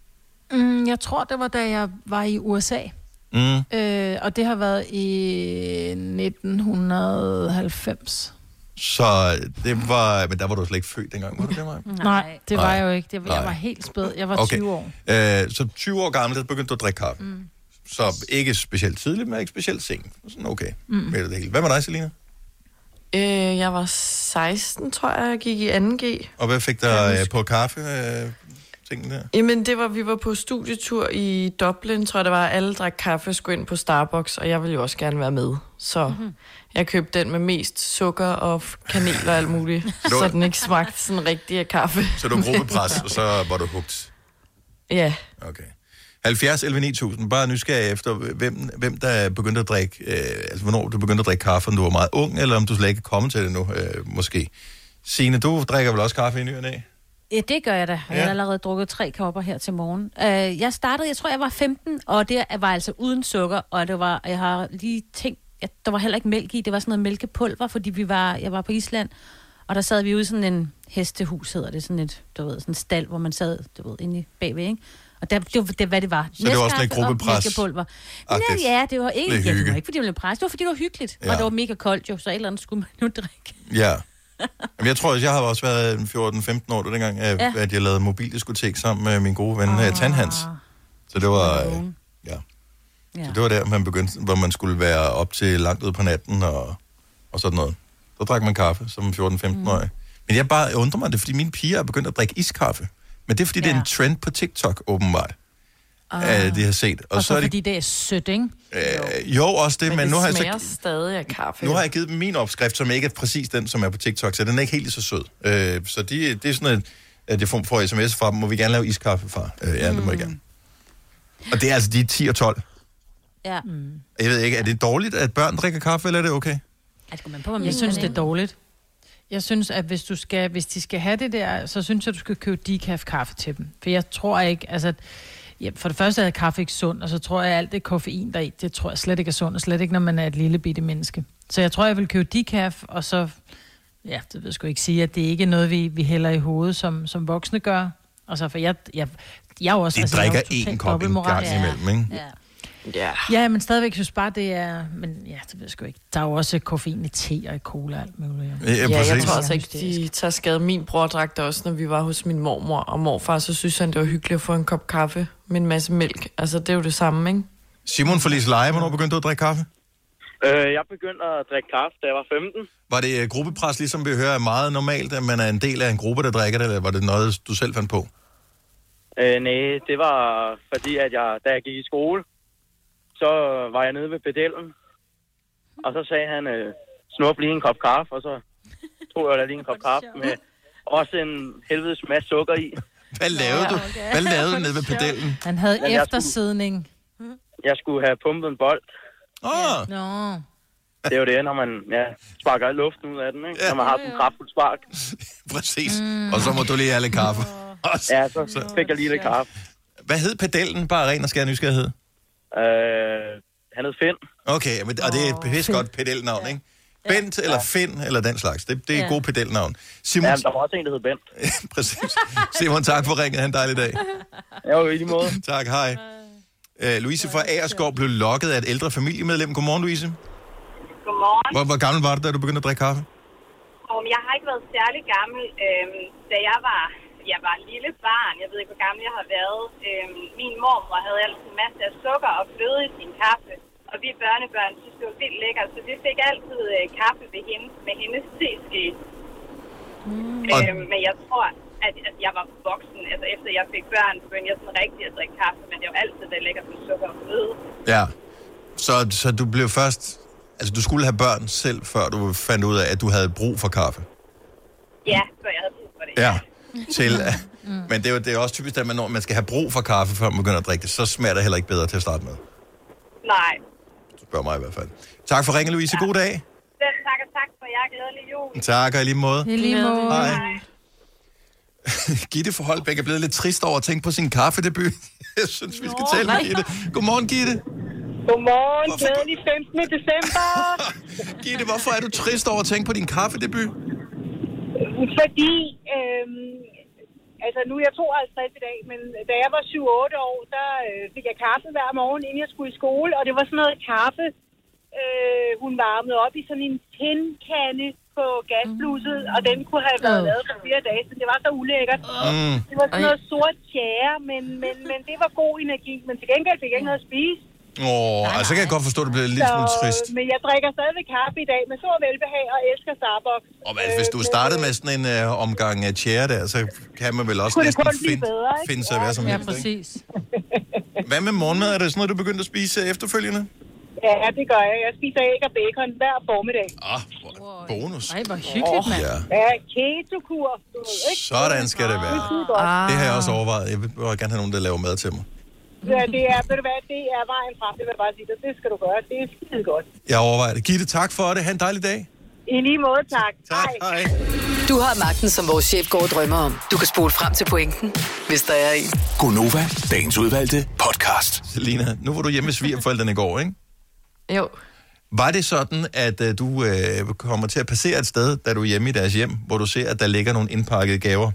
Mm, jeg tror, det var, da jeg var i U S A. Mm. Øh, og det har været i nitten halvfems. Så det var... Men der var du slet ikke født dengang, var du det, Majbrit? Nej, det var Nej. jeg jo ikke. Det var, Nej. jeg var helt spæd. Jeg var Okay. tyve år. Øh, så tyve år gammel, der begyndte du at drikke kaffe. Mm. Så ikke specielt tidligt, men ikke specielt sent. Sådan okay. Mm. Med det hele. Hvad med dig, Selina? Øh, jeg var seksten, tror jeg, jeg gik i anden G. Og hvad fik dig øh, på kaffe? Øh, tingene der? Jamen, det var, vi var på studietur i Dublin, tror jeg, det var. Alle drak kaffe, skulle ind på Starbucks, og jeg ville jo også gerne være med. Så mm-hmm. jeg købte den med mest sukker og kanel og alt muligt, du- så den ikke smagte sådan rigtig af kaffe. Så du gruppepres, og så var du hugt. Ja, Okay. halvfjerds elleve ni tusind, bare nysgerrig efter, hvem, hvem der begyndte at drikke, øh, altså hvornår du begyndte at drikke kaffe, om du var meget ung, eller om du slet ikke er kommet til det nu, øh, måske. Signe, du drikker vel også kaffe i ny og næ? Ja, det gør jeg da. Jeg Ja. har allerede drukket tre kopper her til morgen. Uh, jeg startede, jeg tror, jeg var femten, og det var altså uden sukker, og det var, jeg har lige tænkt, at der var heller ikke mælk i, det var sådan noget mælkepulver, fordi vi var, jeg var på Island, og der sad vi ude i sådan en hestehus, hedder det, sådan et, du ved, sådan en stald, hvor man sad, du ved, inde i bagved, ikke? Og der, det var det, hvad det var. Så det var også lidt Næskaffe og gruppepres? mælkepulver. Agtigt. Nej, ja, det var ikke, Lidt ja, det hygge. var ikke, fordi det var lidt pres, det var, fordi det var hyggeligt, Ja. og det var mega koldt jo, så et eller andet skulle man jo drikke. Ja. Jamen, jeg tror, at jeg har også været fjorten femten år, det var dengang, at, Ja. at jeg lavede mobildiskotek sammen med min gode ven, oh. Tandhans. Så det var, øh, ja. Ja. Så det var der, man begyndte, hvor man skulle være op til langt ud på natten og, og sådan noget. Så drak man kaffe som fjorten femten-årig. Mm. Men jeg bare undrer mig, det er, fordi mine piger er begyndt at drikke iskaffe. Men det er, fordi ja. det er Ja. en trend på TikTok, åbenbart. Ah. Uh, de har set. Og, og så er fordi det er sødt, ikke? Øh, jo, også det, men, men, men det nu har, jeg smager så, stadig af kaffe. nu har jeg givet dem min opskrift, som ikke er præcis den, som er på TikTok, så den er ikke helt lige så sød. Øh, så de, det er sådan, at, at jeg får, får sms fra dem, må vi gerne lave iskaffe, far? Øh, ja, det må jeg gerne. Og det er altså, de er ti og tolv. Ja. Jeg ved ikke, er det dårligt, at børn drikker kaffe, eller er det okay? Ej, det man på, Jeg synes, det er dårligt. Jeg synes, at hvis, du skal, hvis de skal have det der, så synes jeg, du skal købe decaf kaffe til dem. For jeg tror ikke, altså... Ja, for det første er kaffe ikke sundt, og så tror jeg, at alt det koffein der i, det tror jeg slet ikke er sundt, og slet ikke, når man er et lille bitte menneske. Så jeg tror, jeg vil købe decaf, og så... Ja, det vil jeg sgu ikke sige, at det ikke er noget, vi, vi hælder i hovedet, som, som voksne gør. Altså, for jeg... jeg jeg er jo også, De altså, jeg er jo drikker totalt en kop en dobbeltmoral. gang imellem, ikke? Ja. Ja. Ja, men stadigvæk synes bare, det er... Men ja, det ved jeg sgu ikke. Der er jo også koffein i te og i cola og alt muligt. Ja, Ja, jeg præcis. tror altså ikke, de tager skade. Min bror drak det også, når vi var hos min mormor og morfar, så synes han, det var hyggeligt at få en kop kaffe med en masse mælk. Altså, det er jo det samme, ikke? Simon fra Liseleje, hvornår begyndte du at drikke kaffe? Øh, jeg begyndte at drikke kaffe, da jeg var femten. Var det uh, gruppepres, ligesom vi hører, er meget normalt, at man er en del af en gruppe, der drikker det, eller var det noget, du selv fandt på? Øh, nej, det var fordi, at jeg, da jeg gik i skole, så var jeg nede ved pedellen. Og så sagde han, øh, snup lige en kop kaffe, og så tog jeg da lige en kop kaffe med også en helvedes masse sukker i. Hvad lavede du? Hvad lavede du nede ved pedellen? Han havde Men jeg eftersidning. Jeg skulle have pumpet en bold. Åh! Oh. Nå. Det er jo det, når man ja, sparker luften ud af den, ikke? Ja. Når man har den kraftfuld spark. Præcis. Mm. Og så må du lige have lidt kaffe. Ja, så, så fik jeg lige lidt kaffe. Hvad hed pedellen? Bare ren og skær nysgerrighed. Øh, han hed Finn. Okay, men, og det er et pisse godt pedelnavn, ja. Ikke? Bent eller Finn eller den slags. Det, det er et ja. godt pedelnavn. Simon... Ja, der var også en, der hed Bent. Præcis. Simon, tak for ringet. Ha' en dejlig dag. Jo, i lige måde. Tak, hej. Uh, Louise fra Agerskov blev lokket af et ældre familiemedlem. Godmorgen, Louise. Godmorgen. Hvor, hvor gammel var du, da du begyndte at drikke kaffe? Um, jeg har ikke været særlig gammel. Øhm, da jeg var, jeg var lille barn, jeg ved ikke, hvor gammel jeg har været. Øhm, min mormor havde altid en masse af sukker og fløde i sin kaffe. Og vi børnebørn synes, det var vildt lækkert, så vi fik altid øh, kaffe ved hende, med hendes teske. Mm. Øhm, men jeg tror, at, at jeg var voksen. Altså efter jeg fik børn, begyndte jeg sådan rigtig at drikke kaffe. Men det var altid det lækkert med sukker og fløde. Ja, så, så du blev først... Altså, du skulle have børn selv, før du fandt ud af, at du havde brug for kaffe? Ja, før jeg havde brug for det. Ja, til... mm. Men det er, jo, det er også typisk, at man, når man skal have brug for kaffe, før man begynder at drikke det, så smager det heller ikke bedre til at starte med. Nej. Du spørger mig i hvert fald. Tak for ringen, Louise. Ja. God dag. Selv tak, og tak for jer. Glædelig jul. Tak, og i lige måde. I lige måde. Hej. Gitte fra Holbæk er blevet lidt trist over at tænke på sin kaffedebut. Jeg synes, vi skal Nå, tale med Gitte. Godmorgen, Gitte. Godmorgen, glædelig femtende december. Gitte, hvorfor er du trist over at tænke på din kaffedebut? Fordi, øhm, altså nu er jeg tooghalvtreds i dag, men da jeg var syv otte år, der øh, fik jeg kaffe hver morgen, inden jeg skulle i skole, og det var sådan noget kaffe, øh, hun varmede op i sådan en tindkande på gasbluset, og den kunne have været lavet for fire dage, så det var så ulækkert. Mm. Det var sådan noget sort tjære, men, men, men det var god energi, men til gengæld fik jeg ikke noget at spise. Åh, oh, altså kan jeg godt forstå, at det bliver lidt smule trist. Men jeg drikker stadigvæk kaffe i dag med stor velbehag og elsker Starbucks. Og altså, hvis du startede med sådan en uh, omgang af tjære der, så kan man vel også næsten find, bedre, finde sig ja, hvad som ja, helst. Ja, præcis. Hvad med morgenmad? Er det sådan noget, du begyndte at spise efterfølgende? Ja, det gør jeg. Jeg spiser æg og bacon hver formiddag. Ah, bonus. Ej, hvor hyggeligt, mand. Ja, ja keto-kur. Sådan skal det være. Ah. Det har jeg også overvejet. Jeg vil gerne have nogen, der laver mad til mig. Ja, det er, ved du hvad, det er vejen frem, det vil jeg bare sige. Det skal du gøre. Det er skide godt. Jeg overvejer det. Gitte, tak for det. Ha' en dejlig dag. I lige måde, tak. Tak, hej. Du har magten, som vores chef går og drømmer om. Du kan spole frem til pointen, hvis der er en. Gonova, dagens udvalgte podcast. Selina, nu var du hjemme med svigerforældrene i går, ikke? Jo. Var det sådan, at uh, du uh, kommer til at passere et sted, da du er hjemme i deres hjem, hvor du ser, at der ligger nogle indpakkede gaver?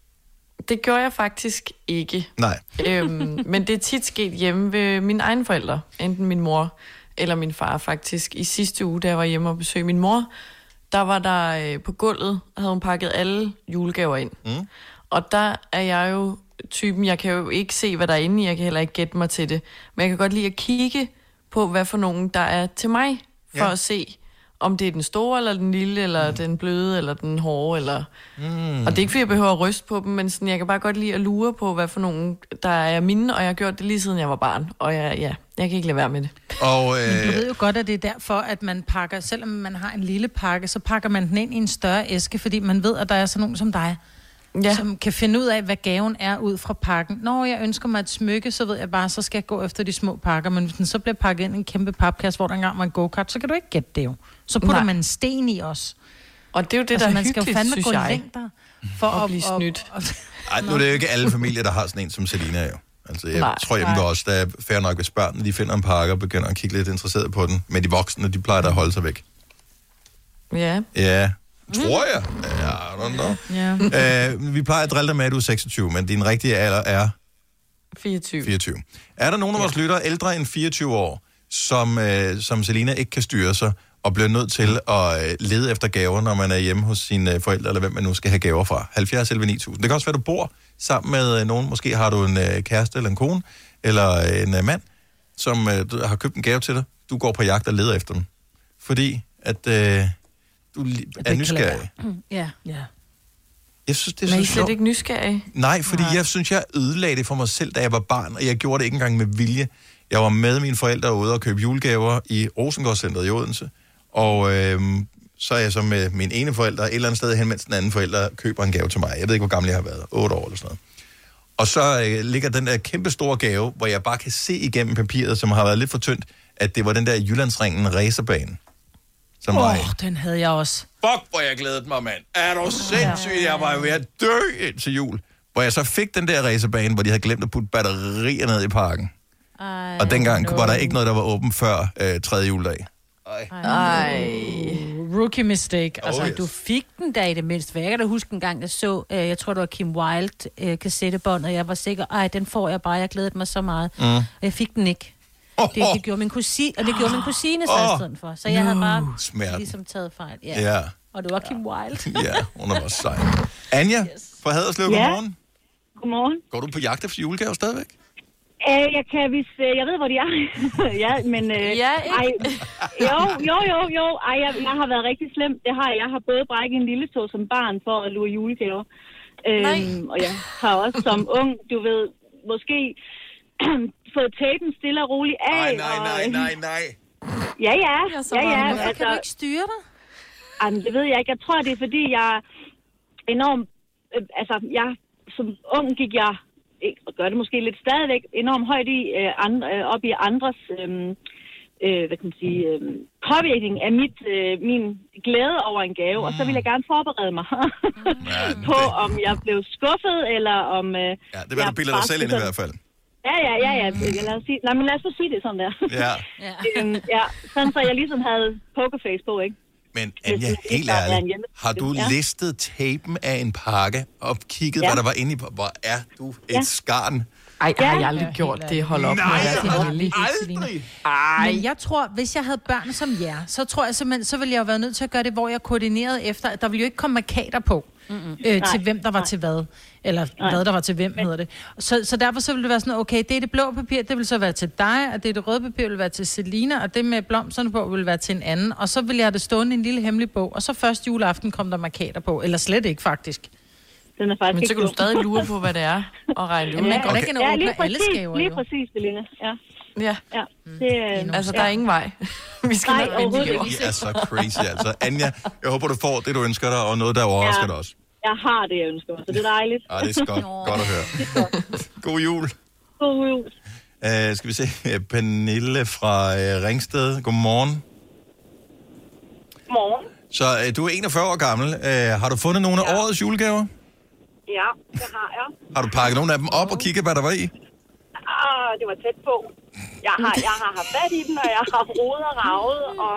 Det gjorde jeg faktisk ikke. Nej. øhm, men det er tit sket hjemme ved mine egne forældre. Enten min mor eller min far faktisk. I sidste uge, da jeg var hjemme og besøgte min mor, der var der øh, på gulvet, havde hun pakket alle julegaver ind. Mm. Og der er jeg jo typen, jeg kan jo ikke se, hvad der er inde i, jeg kan heller ikke gætte mig til det. Men jeg kan godt lide at kigge på, hvad for nogen der er til mig, for ja. at se, om det er den store, eller den lille, eller mm. den bløde, eller den hårde, eller... Mm. Og det er ikke, fordi jeg behøver at ryste på dem, men sådan, jeg kan bare godt lide at lure på, hvad for nogen, der er mine, og jeg har gjort det lige siden jeg var barn. Og jeg, ja, jeg kan ikke lade være med det. Og, øh... Men du ved jo godt, at det er derfor, at man pakker, selvom man har en lille pakke, så pakker man den ind i en større æske, fordi man ved, at der er sådan nogen som dig, ja. som kan finde ud af, hvad gaven er ud fra pakken. Når jeg ønsker mig et smykke, så ved jeg bare, så skal jeg gå efter de små pakker. Men hvis den så bliver pakket ind i en kæmpe papkasse, hvor der engang var en go-kart, så kan du ikke gætte det jo. Så putter Nej. man en sten i os. Og det er jo det, altså, der er man skal hyggeligt, jo fandme gå jeg. længder for at, at blive snydt. Ej, nu er det jo ikke alle familier, der har sådan en som Selina jo. Altså, jeg Nej. tror hjemme også, der er fair nok, hvis børnene de finder en pakke og begynder at kigge lidt interesseret på den. Men de voksne, de plejer der at holde sig væk. Ja. Ja, tror jeg. Ja, I don't know. Yeah. Uh, vi plejer at drille dig med, at du er seksogtyve, men din rigtige alder er... fireogtyve. fireogtyve. Er der nogen af vores ja. lyttere ældre end fireogtyve år, som, uh, som Selina ikke kan styre sig, og bliver nødt til at uh, lede efter gaver, når man er hjemme hos sine uh, forældre, eller hvem man nu skal have gaver fra? halvfjerds elleve ni tusind. Det kan også være, du bor sammen med uh, nogen. Måske har du en uh, kæreste eller en kone, eller uh, en uh, mand, som uh, har købt en gave til dig. Du går på jagt og leder efter dem. fordi at øh, du er nysgerrig. Ja, ja. Jeg synes, det er Men I er så slet sjovt. ikke nysgerrige? Nej, fordi Nej. jeg synes, jeg ødelagde det for mig selv, da jeg var barn, og jeg gjorde det ikke engang med vilje. Jeg var med mine forældre ude og købe julegaver i Rosengårdscenteret i Odense, og øh, så er jeg så med min ene forælder et eller andet sted hen, mens den anden forælder køber en gave til mig. Jeg ved ikke, hvor gammel jeg har været. otte år eller sådan noget. Og så øh, ligger den der kæmpe store gave, hvor jeg bare kan se igennem papiret, som har været lidt for tyndt, at det var den der Jyllandsringen racerbane. Åh, oh, den havde jeg også. Fuck, hvor jeg glædede mig, mand. Er du sindssygt? Jeg var jo ved at dø indtil jul. Hvor jeg så fik den der racerbane, hvor de havde glemt at putte batterier ned i parken. Ej, og dengang no. var der ikke noget, der var åben før øh, tredje juledag. Ej. Ej. Rookie mistake. Altså, Oh, yes. du fik den da i det mindste. For jeg kan da huske en gang, jeg så, øh, jeg tror, det var Kim Wilde øh, kassettebånd, og jeg var sikker, ej, den får jeg bare. Jeg glædede mig så meget. Mm. Og jeg fik den ikke. Det, det gjorde min kusine, og det gjorde min kusine så Oh. i stedet for. Så jeg havde bare Smerten. ligesom taget fejl. Ja. Ja. Og det var Kim Wilde. Ja, hun er også sej. Anja fra Haderslev, Ja. godmorgen. Godmorgen. Går du på jagt efter julegave stadigvæk? Øh, jeg kan hvis øh, jeg ved, hvor de er. ja, men... Øh, ja, ej, jo, jo, jo, jo. Ej, jeg, jeg har været rigtig slem. Det har jeg. Jeg har både brækket en lille tog som barn for at lure julegaver. Øhm, og jeg har også som ung, du ved, måske fået tapen stille og roligt af. Nej, nej, nej, og, nej, nej. Ja, ja. Ja, så ja, ja. hvorfor kan du ikke styre dig? Jamen, det ved jeg ikke. Jeg tror, det er fordi, jeg er enormt... Øh, altså, jeg som ung gik jeg... og gør det måske lidt stadigvæk, enormt højt i, øh, andre, øh, op i andres øh, øh, hvad kan man sige, øh, påvirkning af mit, øh, min glæde over en gave, mm. og så vil jeg gerne forberede mig ja, på, det... om jeg blev skuffet, eller om... Øh, ja, det vil du bilde dig selv ind i hvert fald. Ja, ja, ja, ja. Lad os, sige, nej, men lad os så sige det sådan der. Ja. øhm, ja, sådan så jeg ligesom havde pokerface på, ikke? Men Anja, helt ærligt, har du Ja. listet tapen af en pakke og kigget, Ja. hvad der var inde i? Hvor er du et Ja. skarn? Ej, det har jeg Ja. aldrig gjort. Det hold op. Nej, med at være jeg har så heldig. aldrig. Ej. Men jeg tror, hvis jeg havde børn som jer, så tror jeg simpelthen, så ville jeg jo være nødt til at gøre det, hvor jeg koordinerede efter, at der ville jo ikke komme markader på, mm-hmm. øh, til Nej. hvem der var Nej. til hvad. Eller Nej. hvad der var til hvem, hedder det. Så, så derfor så ville det være sådan, okay, det er det blå papir, det vil så være til dig, og det er det røde papir, vil være til Selina, og det med blomsterne på, vil være til en anden. Og så ville jeg have det stående i en lille hemmelig bog, og så først juleaften kom der markader på. Eller slet ikke, faktisk. Den er faktisk Men så ikke kan du dum. stadig lure på, hvad det er, og regne det ud. Men man går Okay. ikke ind og Ja, åbner lige alle præcis, skaver, lige jo. præcis, Selina. Ja, Ja, ja. Det, øh, altså der er ingen vej. Vi skal Nej, nok vente overhovedet i ikke. år. I er så crazy, altså. Anja, jeg håber, du får det, du ønsker dig, og noget, der overrasker Ja. dig også. jeg har det, jeg ønsker mig, så det er dejligt. Ah, det er godt, godt at høre. God jul. God jul. Uh, skal vi se, Pernille fra uh, Ringsted. Godmorgen. Morgen. Så uh, du er enogfyrre år gammel. Uh, har du fundet nogle af årets julegaver? Ja, det har jeg. Har du pakket nogle af dem op og kigget, hvad der var i? Ah, det var tæt på. Jeg har, jeg har haft fat i den, og jeg har rodet og raget, og...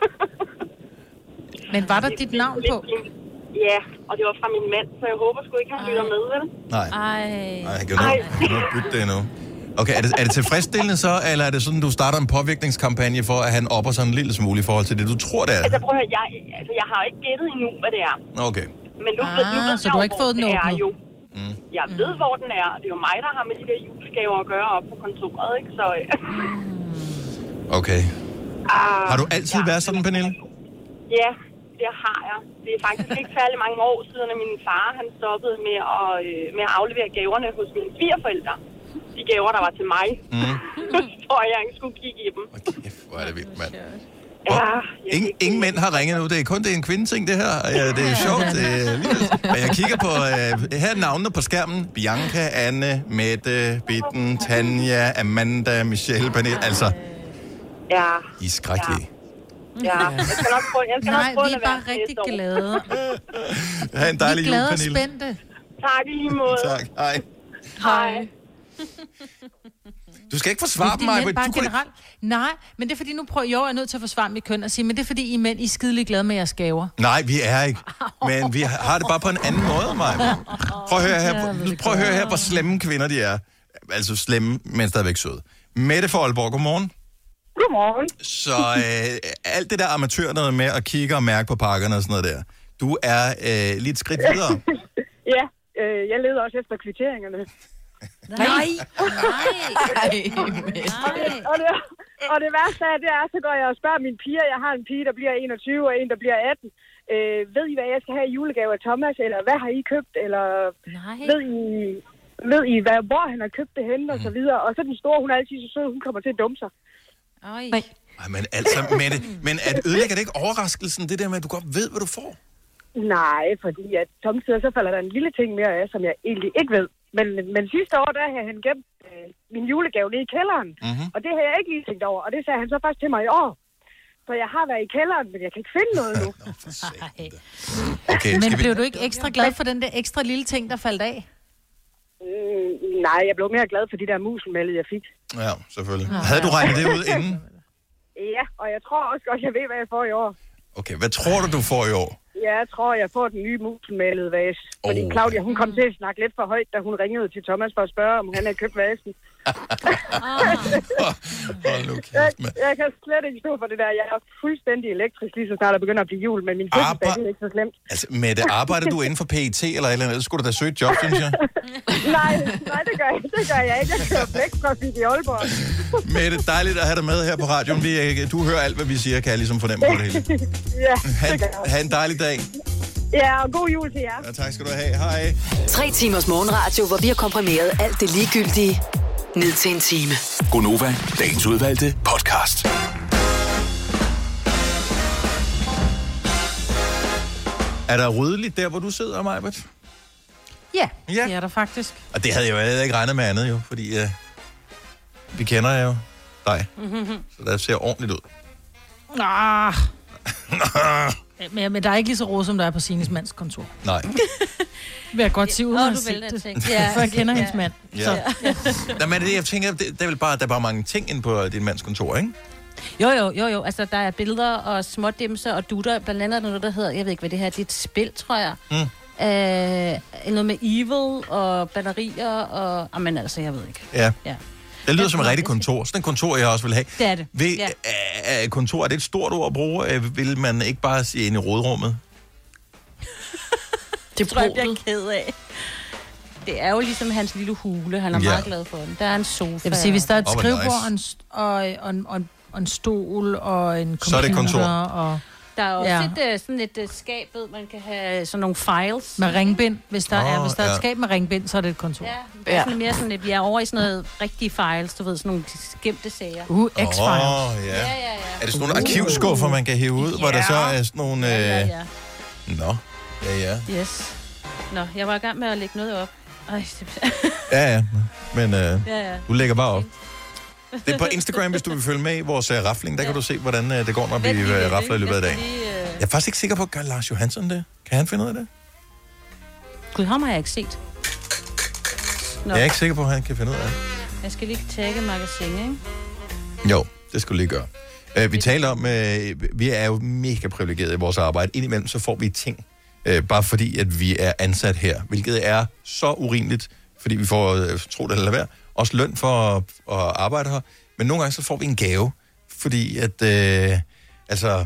Men var der dit navn på? Ja, og det var fra min mand, så jeg håber sgu ikke, han lytter med, vel? Nej. Ej. Nej, jeg kan jo nå, nå bytte det endnu. Okay, er det, er det tilfredsstillende så, eller er det sådan, du starter en påvirkningskampagne for, at han opper sig en lille smule i forhold til det, du tror, det er? Altså, prøv at høre, jeg, altså, jeg har ikke gættet endnu, hvad det er. Okay. Men nu, Ah, ved, nu ved så jeg du har jo, ikke hvor fået den det er, åbnet? jo. Mm. Jeg ved, hvor den er. Det er jo mig, der har med de der julegaver at gøre op på kontoret, ikke? Så... Okay. ah, Har du altid ja. været sådan, Pernille? Ja, det har jeg. Det er faktisk ikke særlig mange år siden, at min far han stoppede med at, øh, med at aflevere gaverne hos mine svigerforældre. De gaver, der var til mig. Mm. For at jeg ikke skulle kigge i dem. Okay, hvor er det vildt, mand. Ja, Og ingen, ingen mænd har ringet nu. Det er kun det er en kvindeting, det her. Ja, det er sjovt. Det er alligevel- Men jeg kigger på... Øh, her er navnene på skærmen. Bianca, Anne, Mette, Bitten, Tanja, Amanda, Michelle, Pernille. Altså, ja, I er skrækkelige. ja. Jeg skal nok prøve, jeg skal Nej, nok prøve vi at er lade bare være rigtig næste år. glade. Ha' en Vi er dejlig jul, glade og Pernille. spændte. Tak i lige måde. Tak. Hej. Hej. Du skal ikke Det er forsvare fordi mig. mænd men bare du kunne ikke- generelt... Nej, men det er fordi, nu prøver jeg, jeg er nødt til at forsvare mit køn og sige, men det er fordi, I mænd, I er skidelig glade med jeres gaver. Nej, vi er ikke. Men vi har det bare på en anden måde, Maja. Prøv at høre her, prøv at høre her, hvor slemme kvinder de er. Altså slemme, men stadigvæk søde. Mette fra Aalborg, godmorgen. Godmorgen. Så øh, alt det der amatør noget med at kigge og mærke på pakkerne og sådan noget der. Du er øh, lige et skridt videre. Ja, øh, jeg leder også efter kvitteringerne. Nej. Nej. og, det, og, det, og det værste af det er, så går jeg og spørger mine piger. Jeg har en pige, der bliver enogtyve, og en, der bliver atten. Øh, ved I, hvad jeg skal have i julegave af Thomas? Eller hvad har I købt? Eller Nej. ved I, ved I hvad, hvor han har købt det henne? Og så videre. Og så den store, hun er altid så sød, hun kommer til at dumme sig. Oj. Ej, men altså, Mette, men at ødelægger det ikke overraskelsen, det der med, at du godt ved, hvad du får? Nej, fordi at samtidig så falder der en lille ting mere af, som jeg egentlig ikke ved. Men, men sidste år, der havde han gemt øh, min julegave nede i kælderen. Mm-hmm. Og det har jeg ikke lige tænkt over. Og det sagde han så først til mig i år. Så jeg har været i kælderen, men jeg kan ikke finde noget nu. Okay, men vi... blev du ikke ekstra glad for den der ekstra lille ting, der faldt af? Mm, nej, jeg blev mere glad for de der muselmælde, jeg fik. Ja, selvfølgelig. Havde du regnet det ud inden? Ja, og jeg tror også godt, jeg ved, hvad jeg får i år. Okay, hvad tror du, du får i år? Ja, jeg tror, jeg får den nye muselmalede vase. Fordi Oh. Claudia, hun kom til at snakke lidt for højt, da hun ringede til Thomas for at spørge, om han havde købt vasen. Hold nu kæft, jeg, mand. jeg kan slet ikke stå for det der. Jeg er fuldstændig elektrisk, lige så snart der begynder at blive jul, men min fødselsdag Arbe- er ikke så slemt. Altså, Mette, arbejder du inden for P E T eller et eller andet? Så skulle du da søge et job, synes jeg. nej, nej, det gør jeg, det gør jeg ikke. Jeg kører blæktrafik i Aalborg. Mette, dejligt at have dig med her på radioen. Vi, du hører alt, hvad vi siger, kan jeg ligesom fornemme på det hele. ja, Ha, det gør jeg. ha' en dejlig dag. Ja, og god jul til jer. Ja, tak skal du have. Hej. Tre timers morgenradio, hvor vi har komprimeret alt det ligegyldige ned til en time. Gonova, dagens udvalgte podcast. Er der ryddeligt der, hvor du sidder, Majbert? Ja, Ja. det er der faktisk. Og det havde jeg jo jeg havde ikke regnet med andet, jo, fordi uh, vi kender jo dig. Så det ser ordentligt ud. Ah. men, men der er ikke lige så råd, som der er på Sines mands kontor. Nej. Vil jeg godt sige, uden Åh, at du sige vælger det. ting. Ja, for jeg kender ja. hendes mand. Ja. Så. Nej, men det, jeg tænker, det, det er vel bare, der er bare mange ting inde på din mands kontor, ikke? Jo, jo, jo, jo. Altså, der er billeder og smådimser og dutter. Blandt andet noget, der hedder, jeg ved ikke, hvad det her, det er et spil, tror jeg. Mm. Øh, noget med evil og batterier og... Jamen altså, jeg ved ikke. Ja. Ja. Det lyder Jeg som et tror, rigtigt det er- kontor. Sådan et kontor, jeg også vil have. Det er det. Vil, Ja. er, er kontor, er det et stort ord at bruge? Øh, Vil man ikke bare sige ind i rådrummet? Det tror jeg, bliver ked af. Det er jo ligesom hans lille hule. Han er Ja. meget glad for den. Der er en sofa. Jeg vil sige, hvis der er et Åh, hvor skrivebord nice. og, en, st- og, og, en, og, en, og en stol og en computer. Så er det kontor. Og Der er også Ja. ja. et, uh, sådan et uh, skab, ved, man kan have sådan nogle files. med ringbind. Hvis der, Åh, er, hvis der er ja. et skab med ringbind, så er det et kontor. Ja, det er Ja. sådan mere sådan, at vi er over i sådan noget rigtige files, du ved, sådan nogle gemte sager. Uh, X-Files. Åh, ja. Ja, ja, ja. Er det sådan nogle arkivskuffer, man kan hæve ud, hvor der så er sådan nogle... Øh... Ja, ja, ja. Nå, ja, ja. Yes. Nå, jeg var i gang med at lægge noget op. Ej, det... Ja, ja. Men øh, ja, ja. du lægger bare op. Det er på Instagram, hvis du vil følge med i vores uh, rafling. Der kan du se, hvordan uh, det går, når vi Vent lige uh, lidt, rafler i løbet af jeg dagen. skal lige, øh, Jeg er faktisk ikke sikker på, gør Lars Johansson det? Kan han finde ud af det? Gud, ham har jeg ikke set. Nå, Jeg er ikke sikker på, at han kan finde ud af det. jeg skal lige tagge magasin, ikke? Jo, det skulle du lige gøre. Uh, vi taler om, uh, vi er jo mega privilegerede i vores arbejde. Indimellem så får vi ting, uh, bare fordi, at vi er ansat her. Hvilket er så urimeligt, fordi vi får, uh, tro det eller hvad, også løn for at, at arbejde her. Men nogle gange så får vi en gave, fordi at, uh, altså,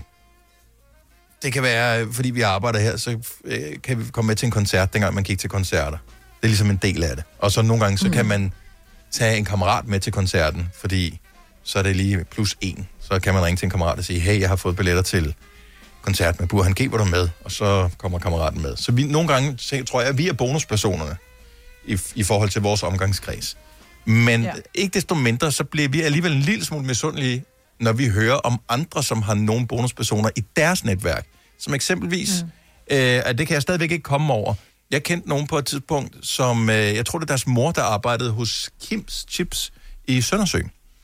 det kan være, fordi vi arbejder her, så uh, kan vi komme med til en koncert, dengang man gik til koncerter. Det er ligesom en del af det. Og så nogle gange, så mm. kan man tage en kammerat med til koncerten, fordi så er det lige plus en. Så kan man ringe til en kammerat og sige, hey, jeg har fået billetter til koncert med Burhan G, hvor du med? Og så kommer kammeraten med. Så vi, nogle gange så tror jeg, at vi er bonuspersonerne i, i forhold til vores omgangskreds. Men ja. ikke desto mindre, så bliver vi alligevel en lille smule misundelige, når vi hører om andre, som har nogle bonuspersoner i deres netværk. Som eksempelvis, mm. øh, at det kan jeg stadigvæk ikke komme over. Jeg kendte nogen på et tidspunkt, som, øh, jeg tror det er deres mor, der arbejdede hos Kims Chips i Søndersø.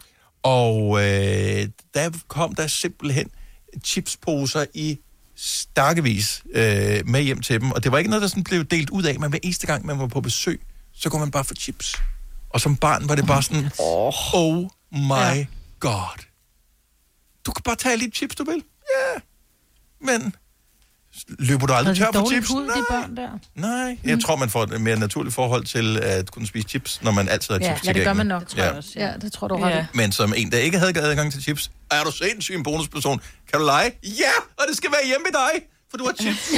Og øh, der kom der simpelthen chipsposer i stakkevis øh, med hjem til dem. Og det var ikke noget, der sådan blev delt ud af, men hver eneste gang, man var på besøg, så kunne man bare få chips. Og som barn var det bare sådan, oh my ja. god. Du kan bare tage lidt chips, du vil. Ja, yeah. Men løber du aldrig tør for chips? Hud, de børn der. Nej, jeg mm. tror, man får et mere naturligt forhold til at kunne spise chips, når man altid har Ja, chips ja det gør man tilgængelige. nok, tror jeg også. Ja, det tror du ret Ja. i. Men som en, der ikke havde adgang til chips, er du sindssyg en bonusperson? Kan du lege? Ja, og det skal være hjemme i dig. For du har chips.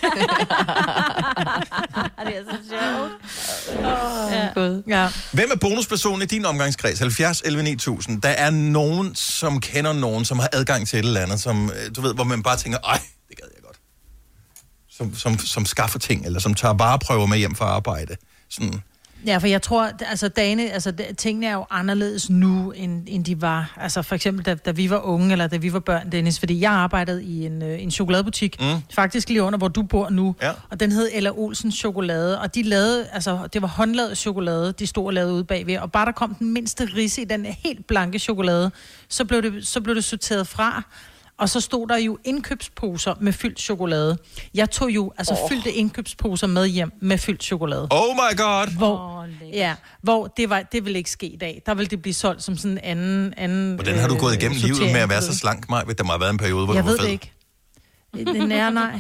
Det er så sjovt. Oh, ja. Ja. Hvem er bonuspersonen i din omgangskreds? halvfjerds elleve ni tusind. Der er nogen, som kender nogen, som har adgang til et eller andet, som, du ved, hvor man bare tænker, ej, det gad jeg godt. Som, som, som skaffer ting, eller som tager vareprøver med hjem fra arbejde. Sådan. Ja, for jeg tror, altså dagene, altså tingene er jo anderledes nu, end, end de var. Altså for eksempel, da, da vi var unge, eller da vi var børn, Dennis, fordi jeg arbejdede i en, en chokoladebutik, mm. faktisk lige under, hvor du bor nu, ja. Og den hed Ella Olsens Chokolade, og de lavede, altså det var håndlavet chokolade, de stod og lavede ude bagved, og bare der kom den mindste ridse i den helt blanke chokolade, så blev det, så blev det sorteret fra. Og så stod der jo indkøbsposer med fyldt chokolade. Jeg tog jo altså oh. fyldte indkøbsposer med hjem med fyldt chokolade. Oh my god! Hvor, oh, ja, hvor det, var, det ville ikke ske i dag. Der ville det blive solgt som sådan en anden... anden Hvordan har du gået igennem øh, livet med at være så slank, Maj? Der må have været en periode, hvor jeg du var fed. Jeg ved det ikke. Den er nej.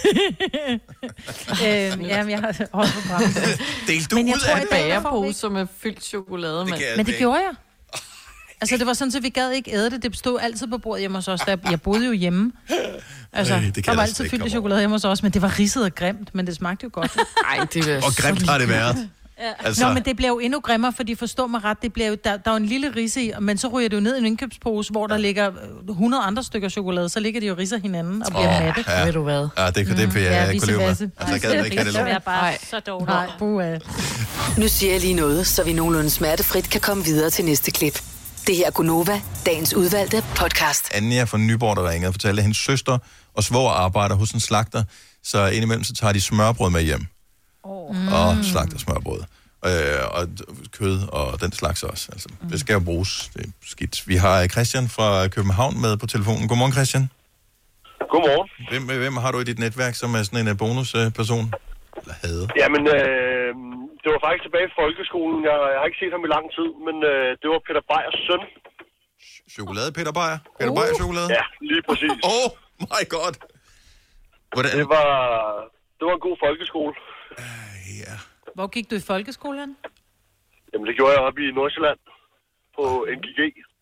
øhm, jamen, jeg har holdt på bremsen. Delte du Men jeg ud tror, af en bagerpose med fyldt chokolade. Men, men det gjorde jeg. Altså, det var sådan, så vi gad ikke æde det. Det stod altid på bordet hjemme hos os. Der, jeg boede jo hjemme. Altså, øh, der var altid fyldt chokolade hjemme hos os, men det var ridset og grimt, men det smagte jo godt. Nej, det er og grimt har det været. Ja. Altså... Nå, men det blev jo endnu grimmere, fordi forstå mig ret, det blev jo, der, der var en lille ridse i, men så ryger det jo ned i en indkøbspose, hvor der ligger hundrede andre stykker chokolade, så ligger de jo ridser hinanden og bliver oh, matte. Ja. Ved du hvad? Ja, det kan det, jeg ja, kunne leve med. Altså, jeg gad ikke have det lov. Det er bare så dårligt. Nej, buah. Nu siger jeg lige noget, så vi nogenlunde smertefrit kan komme videre til næste klip. Det her er Gunova, dagens udvalgte podcast. Anja fra Nyborg, der ringede og fortalte, at hendes søster og svoger arbejder hos en slagter, så indimellem så tager de smørbrød med hjem. Oh. Og slagter smørbrød. Øh, og kød og den slags også. Altså, mm. Det skal jo bruges. Det er skidt. Vi har Christian fra København med på telefonen. Godmorgen, Christian. Godmorgen. Hvem, hvem har du i dit netværk, som er sådan en bonusperson? Eller havde? Jamen, øh, det var faktisk tilbage i folkeskolen. Jeg, jeg har ikke set ham i lang tid, men øh, det var Peter Beyers søn. Chokolade, Peter Beyer? Peter uh. Beyer chokolade? Ja, lige præcis. Oh my god. Hvordan? Det var, det var en god folkeskole. Uh, ja. Hvor gik du i folkeskolen? Jamen, det gjorde jeg oppe i Nordsjælland på N G G.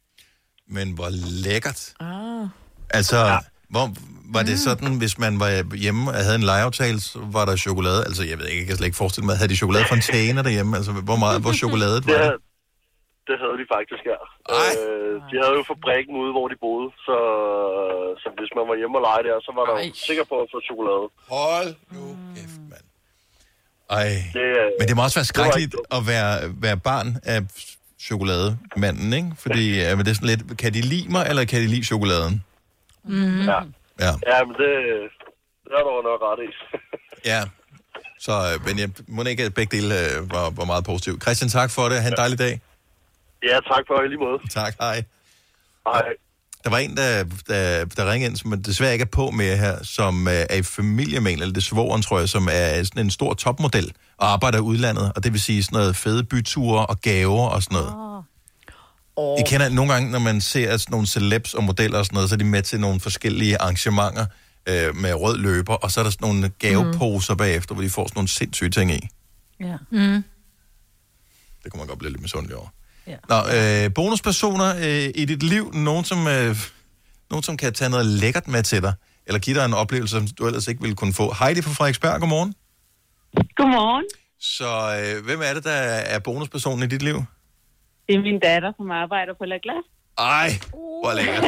Men hvor lækkert. Ah. Altså, ja. hvor, var det sådan, hvis man var hjemme og havde en legeaftale, så var der chokolade? Altså, jeg ved ikke, jeg kan slet ikke forestille mig, havde de chokoladefontæner derhjemme? Altså, hvor meget, hvor chokolade var det? Det havde de faktisk, ja. Øh, de havde jo fabrikken ude, hvor de boede, så, så hvis man var hjemme og lege der, så var der jo sikker på at få chokolade. Hold nu kæft, mand. Ej, det, øh, men det må også være skrækkeligt at være, være barn af chokolademanden, ikke? Fordi øh, det er sådan lidt, kan de lide mig, eller kan de lide chokoladen? Mm. Ja. Ja. Ja, men det, det er der nok ret i. Ja, så øh, men jeg må ikke, at begge dele øh, var, var meget positivt. Christian, tak for det. Ha' en dejlig dag. Ja, tak for det, lige måde. Tak, hej. Hej. Der var en, der, der, der ringede ind, som desværre ikke er på mere her, som øh, er i familie med en, eller det svogeren, tror jeg, som er sådan en stor topmodel og arbejder i udlandet, og det vil sige sådan noget fede byture og gaver og sådan noget. Oh. Oh. I kender nogle gange, når man ser sådan nogle celebs og modeller og sådan noget, så er de med til nogle forskellige arrangementer øh, med rød løber, og så er der sådan nogle gaveposer mm. bagefter, hvor de får sådan nogle sindssyge ting i. Ja. Mm. Det kunne man godt blive lidt misundelig over. Ja. Nå, øh, bonuspersoner øh, i dit liv, nogen som, øh, nogen som kan tage noget lækkert med til dig, eller give dig en oplevelse, som du ellers ikke ville kunne få. Heidi fra Frederiksberg, godmorgen. Godmorgen. Så øh, hvem er det, der er bonuspersonen i dit liv? Det er min datter, som arbejder på La Glace. Ej, hvor lækkert.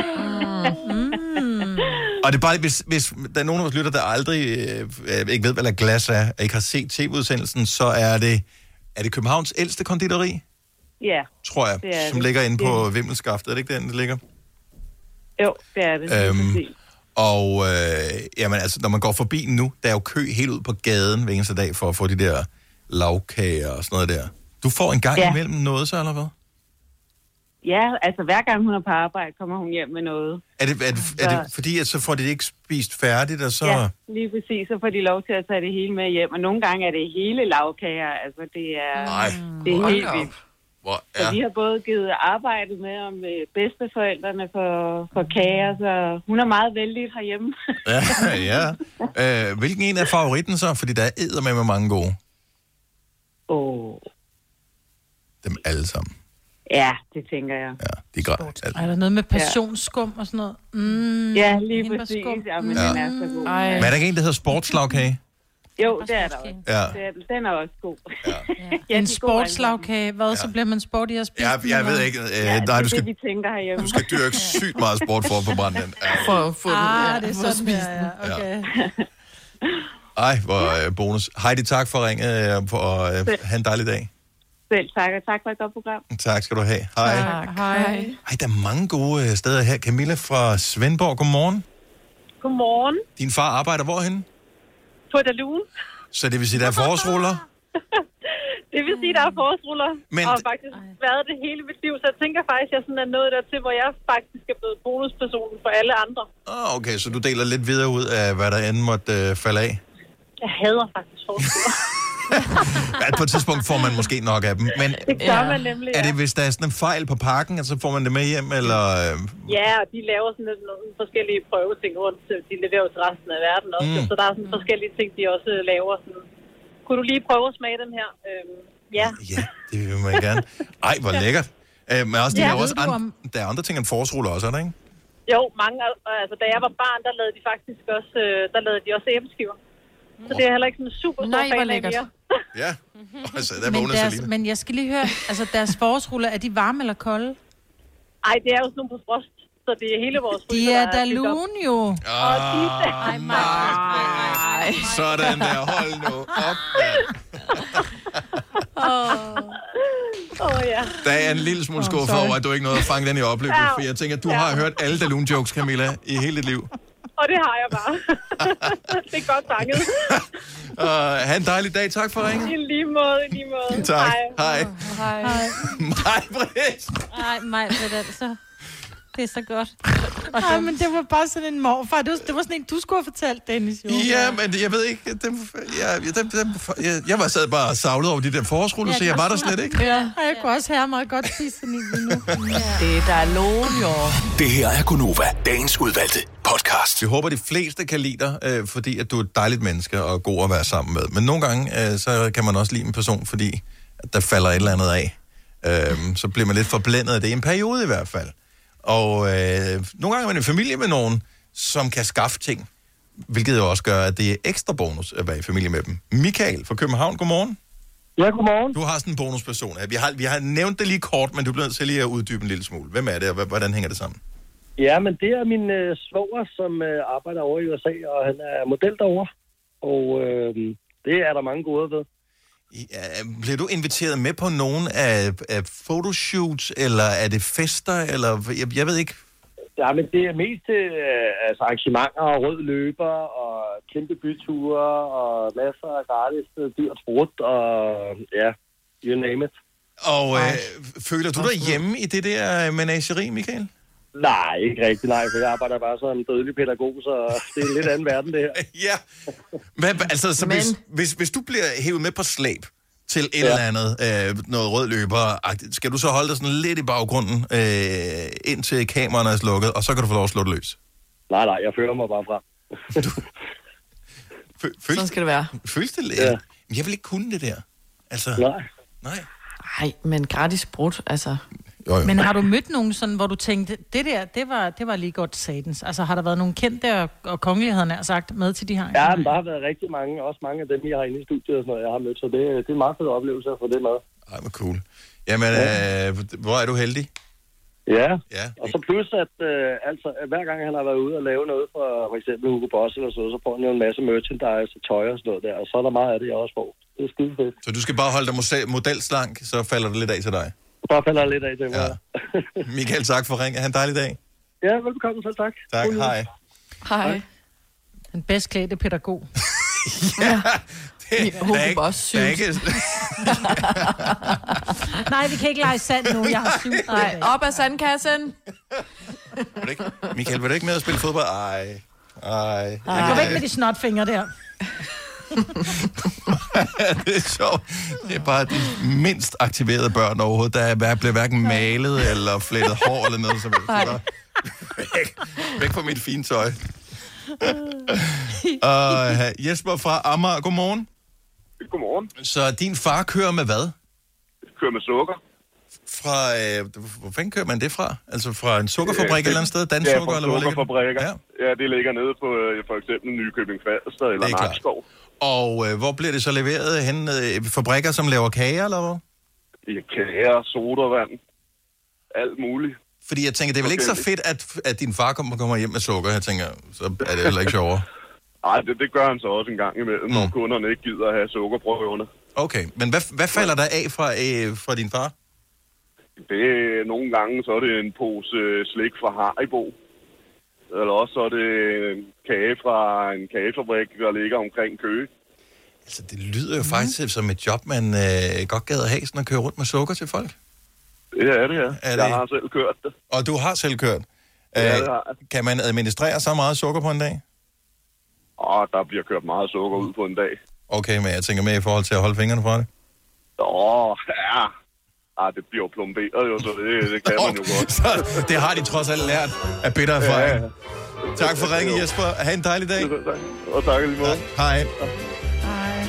Mm. Og det er bare, hvis, hvis der er nogen af os lytter, der aldrig øh, ikke ved, hvad La Glace er, og ikke har set tv-udsendelsen, så er det, er det Københavns ældste konditori? Ja. Tror jeg, det som det. ligger inde på Vimmelskaftet. Er det ikke den, det ligger? Jo, det er det. Øhm, og øh, jamen, altså, når man går forbi nu, der er jo kø helt ud på gaden hver eneste dag for at få de der lavkager og sådan noget der. Du får en gang ja. imellem noget så, eller hvad? Ja, altså hver gang hun er på arbejde, kommer hun hjem med noget. Er det, er det, er det fordi, at så får de det ikke spist færdigt, og så... Ja, lige præcis. Så får de lov til at tage det hele med hjem. Og nogle gange er det hele lavkager. Altså, det er, Ej, det er helt vildt. Hvor er... Så de har både givet arbejde med om bedsteforældrene for, for kager, så hun er meget vældig herhjemme. ja, ja. Øh, hvilken en er favoritten så? Fordi der er eddermame med mange gode. Åh. Oh. Dem alle sammen. Ja, det tænker jeg. Ja, det er godt. Altså. Er der noget med passionsskum og sådan noget? Mm, Ja, lige præcis. Jamen, Ja. den er så god. Ej. Men er der ikke en, der hedder sportslagkage? Jo, det er der også. Ja. Det er, den er også god. Ja. Ja, en sportslagkage. Hvad, ja. Så bliver man sport i at spise Ja, den, jeg eller? ved ikke. Øh, Ja, nej, det du er skal, det, vi tænker herhjemme. du skal dyrke sygt meget sport for at få brændt den. Ja. For at få den. Ah, ja, det er for at sådan, spise ja, den. ja. Okay. Ej, hvor øh, bonus. Heidi, tak for ringet øh, for at øh, have en dejlig dag. Selv tak, og tak for et godt program. Tak skal du have. Hej. Hej. Ej, der er mange gode øh, steder her. Camilla fra Svendborg, godmorgen. Godmorgen. Din far arbejder hvorhenne? På Dalun. Så det vil sige, der er forårsruller? Det vil sige, der er forårsruller. Men- Og har faktisk været det hele mit liv. Så jeg tænker faktisk, at jeg sådan er nået dertil, hvor jeg faktisk er blevet bonuspersonen for alle andre. Ah, okay, så du deler lidt videre ud af, hvad der end måtte øh, falde af? Jeg hader faktisk forårsruller. Ja, på et tidspunkt får man måske nok af dem. Men Det gør man nemlig, er ja. det, hvis der er sådan en fejl på pakken, at så får man det med hjem, eller... Øh, Ja, og de laver sådan lidt nogle forskellige prøveting rundt. De leverer til resten af verden også. Mm. Mm. Så der er sådan forskellige ting, de også laver. Sådan. Kunne du lige prøve at smage den her? Øhm, ja. Ja, det vil man gerne. Ej, hvor lækkert. Øh, men også, de Ja, ja, ved også du andre, om- der er andre ting end forårsruller også, er der ikke? Jo, mange. Altså, da jeg var barn, der lavede de faktisk også, øh, der lavede de også æbleskiver. Så det er heller ikke sådan super stor Nej, hvor fan af lækkert. mere. Ja, altså, der Men, vågner deres, Selina. men jeg skal lige høre, altså deres forårsruller, er de varme eller kolde? Ej, det er jo sådan nogle på frost. Så det er hele vores De fryser, er der da fyldt op. lun jo. Og de Ej, nej. Sådan der, hold nu op. Åh, oh, ja. Der er en lille smule skuffet over, at du ikke nåede at fange den i opløbet, Ja. for jeg tænker, at du har hørt alle Dalun-jokes, Camilla, i hele dit liv. Og det har jeg bare. Det er godt fanget. Uh, ha' en dejlig dag. Tak for ringen. I lige måde, i lige måde. Tak. Hej. Hej. Hej. Mig, Britt. Nej, mig, det er altså. Det er så godt. Nej, men det var bare sådan en morfar. Det var, det var sådan en, du skulle have fortalt, Dennis. Jo. Ja, men jeg ved ikke, dem, jeg, dem, dem, jeg, jeg var sad bare savlet over de der forårsruller, så jeg var der slet ikke. Ja, og jeg kunne også have meget godt spise sådan en lige nu. Det er der lån, jo. Det her er Gonova, dagens udvalgte podcast. Vi håber, de fleste kan lide dig, øh, fordi at du er et dejligt menneske og god at være sammen med. Men nogle gange, øh, så kan man også lide en person, fordi at der falder et eller andet af. Øh, så bliver man lidt forblændet af det, i en periode i hvert fald. Og øh, nogle gange er man i familie med nogen, som kan skaffe ting, hvilket jo også gør, at det er ekstra bonus at være i familie med dem. Michael fra København, godmorgen. Ja, godmorgen. Du har sådan en bonusperson. Vi har, vi har nævnt det lige kort, men du bliver nødt til lige at uddybe en lille smule. Hvem er det, og hvordan hænger det sammen? Ja, men det er min øh, svoger, som øh, arbejder over i U S A, og han er model derovre. Og øh, det er der mange gode ved. Ja, bliver du inviteret med på nogen af, af photoshoots, eller er det fester, eller jeg, jeg ved ikke. Ja, men det er mest øh, altså arrangementer og rød løber og kæmpe byture og masser af gratis øh, dyrt sprut og ja, you name it. Og øh, føler du dig hjemme i det der menageri, Michael? Nej, ikke rigtigt, nej, for jeg arbejder bare som dødelig pædagog, så det er en lidt anden verden, det her. Ja. Hvad, altså, så hvis, hvis, hvis du bliver hævet med på slæb til et ja. eller andet, øh, noget rødløber, skal du så holde dig sådan lidt i baggrunden, øh, indtil kameraerne er slukket, og så kan du få lov at slå det løs? Nej, nej, jeg føler mig bare fra. Føles, Sådan skal det være. Føles det lidt? Ja. Jeg vil ikke kunne det der. Altså, nej. Nej. Ej, men gratis brud, altså. Jo, jo. Men har du mødt nogen sådan, hvor du tænkte, det der, det var, det var lige godt satans? Altså har der været nogle kendte og, og kongeligheder, sagt, med til de her? Ja, men der har været rigtig mange, også mange af dem, jeg har inde i studiet og sådan noget, jeg har mødt, så det, det er en meget fed oplevelse at få det med. Ej, hvor cool. Jamen, ja. øh, hvor er du heldig? Ja, ja. Og så plus, at øh, altså, hver gang han har været ude og lave noget for for eksempel Hugo Boss eller så, så får han jo en masse merchandise og tøj og sådan noget der, og så er der meget af det, jeg også får. Det er skide fedt. Så du skal bare holde dig modelslank, så falder det lidt af til dig? Bare falder lidt af til mig. Ja. Michael, tak for ringen. Ha' en dejlig dag. Ja, velbekomme selv, tak. Tak, hej. Hej. Den bedst klædte pædagog. Ja, det Hugo der er ikke, Boss der er ikke, Nej, vi kan ikke lege sand nu. Jeg har syv. Nej, op af sandkassen. vil du ikke, Michael, vil du ikke med at spille fodbold? Ej, ej. Ej. Gå væk med de snotfingre der. Det er sjovt. Det er bare de mindst aktiverede børn overhovedet. Der er, bliver hverken malet eller flettet hår eller noget som helst. Så væk, væk fra mit fine tøj. uh, Jesper fra Amager, godmorgen. Godmorgen. Så din far kører med hvad? Kører med sukker. fra... Øh, hvor fanden køber man det fra? Altså fra en sukkerfabrik øh, et eller andet sted? Dansk ja, sukker, eller hvor ligger det? Ja. ja, det ligger nede på øh, for eksempel Nykøbing Falster eller Nakskov. Og øh, hvor bliver det så leveret hen? Øh, fabrikker, som laver kager, eller hvad? Ja, kager, sodavand, alt muligt. Fordi jeg tænker, det er vel ikke så fedt, at, at din far kommer, kommer hjem med sukker? Jeg tænker, så er det heller ikke sjovere. Nej, det, det gør han så også en gang imellem, mm. når kunderne ikke gider at have sukkerprøverne. Okay, men hvad, hvad falder der af fra, øh, fra din far? Det er nogle gange, så er det en pose slik fra Haribo. Eller også så er det en kage fra en kagefabrik, der ligger omkring Køge. Altså, det lyder jo mm. faktisk som et job, man øh, godt gad at have, sådan at køre rundt med sukker til folk. Det er det, ja. Er jeg det... har selv kørt det. Og du har selv kørt? Ja, det har jeg. Kan man administrere så meget sukker på en dag? Åh, der bliver kørt meget sukker ud på en dag. Okay, men jeg tænker med i forhold til at holde fingrene fra det? Åh, ja. Ah, det bliver jo plomberet jo, så det, det kan man jo godt. Så det har de trods alt lært af bitter erfaring. Ja, ja. Tak for ringen, Jesper. Ha' en dejlig dag. Og tak lige måde. Hej. Hej.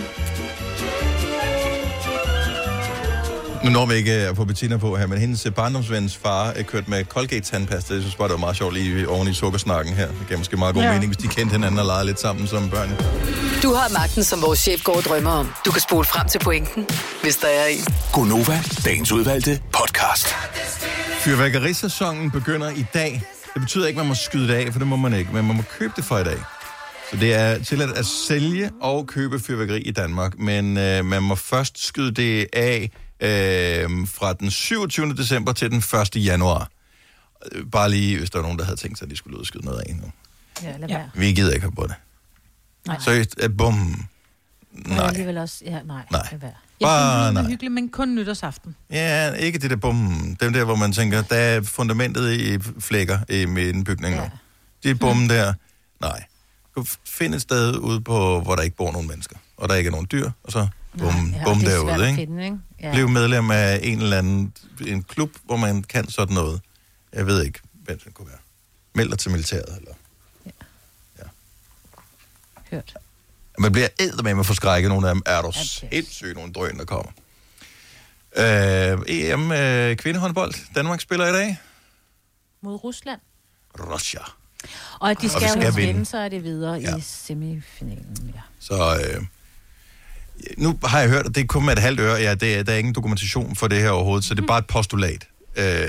Nu når vi ikke at få Bettina på her, men hendes barndomsvens far er kørt med Colgate-tandpasta. Jeg synes bare, det var meget sjovt lige oven i sukkersnakken her. Det gav måske meget god ja. mening, hvis de kendte hinanden og legede lidt sammen som børn. Du har magten, som vores chef går og drømmer om. Du kan spole frem til pointen, hvis der er en. Gonova, dagens udvalgte podcast. Fyrværkerisæsonen begynder i dag. Det betyder ikke, at man må skyde det af, for det må man ikke, men man må købe det for i dag. Så det er tilladt at sælge og købe fyrværkeri i Danmark, men øh, man må først skyde det af øh, fra den syvogtyvende december til den første januar. Bare lige, hvis der var nogen, der havde tænkt sig, at de skulle ud og skyde noget af nu. Ja, lad være. Vi gider ikke have på det. Nej. Seriøst, uh, bum. Nej. Og alligevel også, ja, nej. Nej. Lad være. Bare Jeg synes, det nej. er hyggeligt, men kun nytårsaften. Ja, ikke det der bum. Dem der, hvor man tænker, der er fundamentet i flækker i med en bygning nu. Ja. Det bum der, nej. Du kan finde et sted ude på, hvor der ikke bor nogen mennesker, og der ikke er nogen dyr, og så bum, ja, bum det er derude, svært at ikke? finde, ikke? Ja. Bliv medlem af en eller anden en klub, hvor man kan sådan noget. Jeg ved ikke, hvem det kunne være. Meld dig til militæret, eller? Ja. Ja. Hørt. Man bliver eddermame med at få skrækket nogle af dem. Er du sindssygt nogle drøn, der kommer. Øh, E M øh, kvindehåndbold. Danmark spiller i dag. Mod Rusland. Russia. Og at de skal, skal jo vinde, vinde, så er det videre ja. i semifinalen. Ja. Så øh, nu har jeg hørt, at det er kun med et halvt øre. Ja, det er, der er ingen dokumentation for det her overhovedet, så det er bare et postulat. Øh,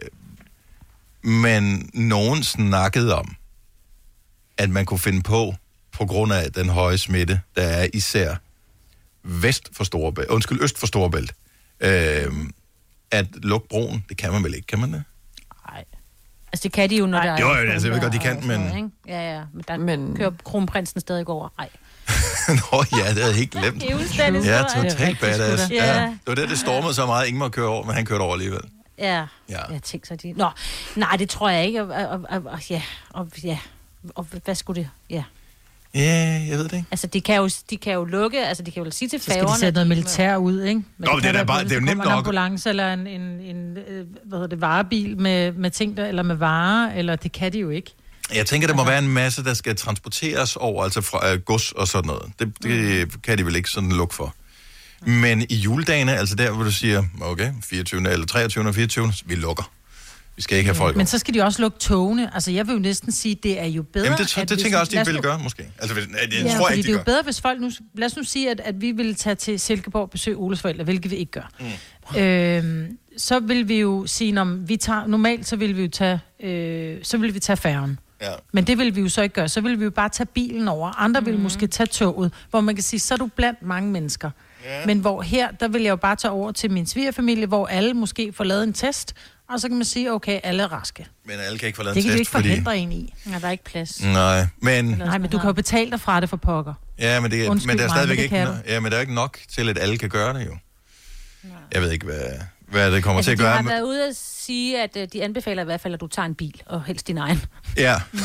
men nogen snakkede om, at man kunne finde på, på grund af den høje smitte, der er især vest for Storebælt, undskyld, øst for Storebælt, øh, at lukke broen, det kan man vel ikke, kan man det? Nej. Altså det kan de jo, når der er... Jo, jo, altså, jeg ved godt, de kan, men... Noget, ja, ja, men der men... kører kronprinsen stadig over. Nej. Nå ja, det havde jeg helt glemt. Ja, totalt badass. Ja. Ja. Det var det, det stormede så meget, ingen må køre over, men han kørte over alligevel. Ja, ja. Jeg tænkte så de... Nå, nej, det tror jeg ikke. Og, og, og, og ja, og, ja. Og hvad skulle det... Ja. Ja, jeg ved det ikke. Altså, de kan jo, de kan jo lukke, altså, de kan jo sige til færgerne... Så skal de sætte noget militær ud, ikke? Men Nå, det, det, er bare, det er jo nemt nok. En ambulance eller en, en, en hvad hedder det, varebil med, med ting, der, eller med varer, eller det kan de jo ikke. Jeg tænker, der må være en masse, der skal transporteres over, altså fra uh, gods og sådan noget. Det, det mm. kan de vel ikke sådan lukke for. Mm. Men i juledagene, altså der, hvor du siger, okay, fireogtyvende eller treogtyvende og fireogtyvende, vi lukker. Vi skal ikke have folk. Men så skal de også lukke togene. Altså, jeg vil jo næsten sige, det er jo bedre... Jamen, det, det tænker jeg også, de vil gøre, måske. Altså, det, det ja, tror jeg ikke, de det er jo gør. bedre, hvis folk nu... Lad os nu sige, at, at vi ville tage til Silkeborg og besøge Oles forældre, hvilket vi ikke gør. Mm. Øhm, så vil vi jo sige, om vi tager... Normalt, så vil vi jo tage... Øh, så vil vi tage færgen. Ja. Men det vil vi jo så ikke gøre. Så vil vi jo bare tage bilen over. Andre mm. vil måske tage toget, hvor man kan sige, så er du blandt mange mennesker. Yeah. Men hvor her, der vil jeg jo bare tage over til min svigerfamilie, hvor alle måske får lavet en test, og så kan man sige, okay, alle er raske. Men alle kan ikke få lavet en test, Det kan du ikke forhindre fordi... en i. Ja, der er ikke plads. Nej, men... Nej, men du kan jo betale dig fra det for pokker. Ja, men, det, Undskyld men der er mig, stadigvæk men ikke... Ja, men der er ikke nok til, at alle kan gøre det jo. Nej. Jeg ved ikke, hvad, hvad det kommer altså, til at gøre. Altså, de har været ude at sige, at uh, de anbefaler i hvert fald, at du tager en bil, og helst din egen. Ja. Mm.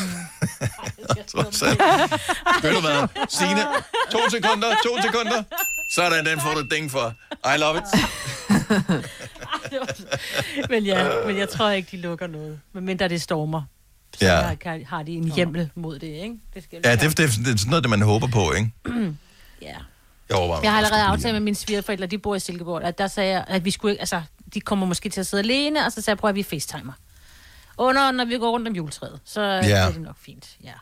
Ved du hvad? Signe, to sekunder, to sekunder. Sådan, den får du ding for. I love it. men, ja, men jeg tror ikke, de lukker noget. Men mindre det stormer. Så ja. har, har de en hjemmel mod det, ikke? Det skal ja, det, det, det er sådan noget, det man håber på, ikke? ja. Jeg, jeg har allerede aftalt med mine svigerforældre, de bor i Silkeborg, at der sagde jeg, at vi skulle ikke, altså, de kommer måske til at sidde alene, og så sagde jeg, prøv at vi facetimer. Under, når vi går rundt om juletræet, så Ja. er det nok fint, ja.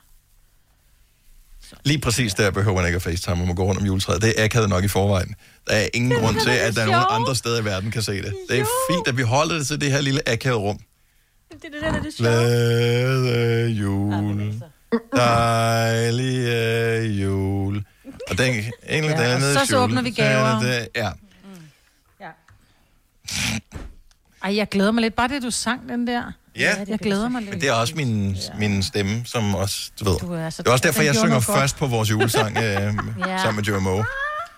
Lige præcis der behøver man ikke at facetime, man må gå rundt om juletræet. Det er akavet nok i forvejen. Der er ingen Det er grund da til, lidt at der er nogen sjovt. andre steder i verden kan se det. Det er fint, at vi holder det til det her lille akavet rum. Det er det, der er det sjovt. Glade jul. Dejlige jul. Og den egentlig Ja, ja, og nede så- i så skjul. åbner vi gaver. Så er det- Ja. Ej, jeg glæder mig lidt. Bare det, du sang den der. Ja. Jeg glæder mig lidt. Men det er også min, min stemme, som også, du ved. Du er så- Det er også derfor, den jeg gjorde synger noget godt. først på vores julesang øh, sammen med Joe Moe.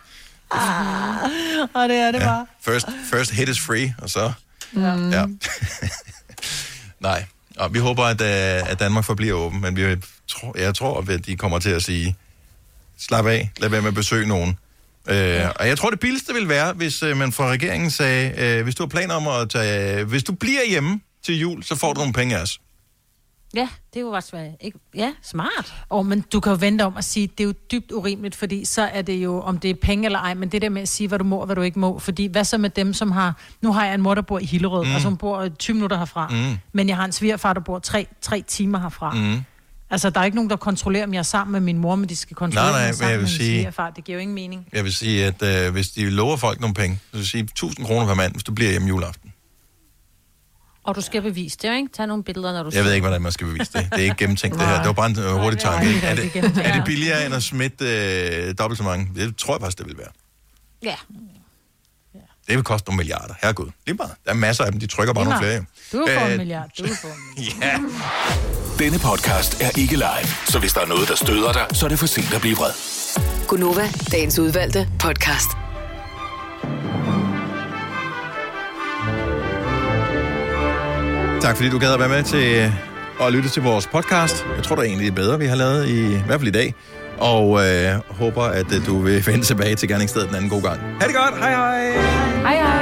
Ah, og det er det bare. First, first hit is free, og så... Mm. Ja. Nej, og vi håber, at, uh, at Danmark forbliver åben, men vi tror, jeg tror, at de kommer til at sige, slap af, lad være med at besøge nogen. Uh, ja. Og jeg tror, det billigste vil være, hvis uh, man fra regeringen sagde, uh, hvis du har planer om at tage, uh, hvis du bliver hjemme til jul, så får du nogle penge af os. Ja, det er jo også svært. Ikke? Ja, smart. Oh, men du kan jo vente om at sige, det er jo dybt urimeligt, fordi så er det jo, om det er penge eller ej, men det der med at sige, hvad du må og hvad du ikke må. Fordi hvad så med dem, som har... Nu har jeg en mor, der bor i Hillerød, mm. og som bor tyve minutter herfra. Mm. Men jeg har en svigerfar, der bor tre, tre timer herfra. Mm. Altså, der er ikke nogen, der kontrollerer, om jeg er sammen med min mor, men de skal kontrollere, Nej, nej, om jeg er sammen men jeg vil med min sige- svigerfar. Det giver jo ingen mening. Jeg vil sige, at uh, hvis de lover folk nogle penge, så vil jeg sige tusind kroner per mand, hvis du bliver hjemme juleaften. Og du skal bevise det, ikke? Tag nogle billeder, når du... Jeg ved ikke, hvordan man skal bevise det. Det er ikke gennemtænkt, det her. Det var bare en øh, hurtig tanke. Nej, ikke? det er Er det, ikke gennemtænkt. er det billigere end at smitte øh, dobbelt så mange? Det tror jeg faktisk, det vil være. Ja. Det vil koste nogle milliarder. Herregud. Lige meget. Der er masser af dem. De trykker bare Lige nogle flere. meget. Du får en Øh, milliard. Du får en Ja. milliard. Denne podcast er ikke live, så hvis der er noget, der støder dig, så er det for sent at blive vred. Gunova, dagens udvalgte podcast. Tak fordi du gad at være med til at lytte til vores podcast. Jeg tror, det er egentlig det bedre, vi har lavet, i, i hvert fald i dag. Og øh, håber, at øh, du vil vende tilbage til gerningsstedet den anden god gang. Ha' det godt. Hej hej. Hej hej.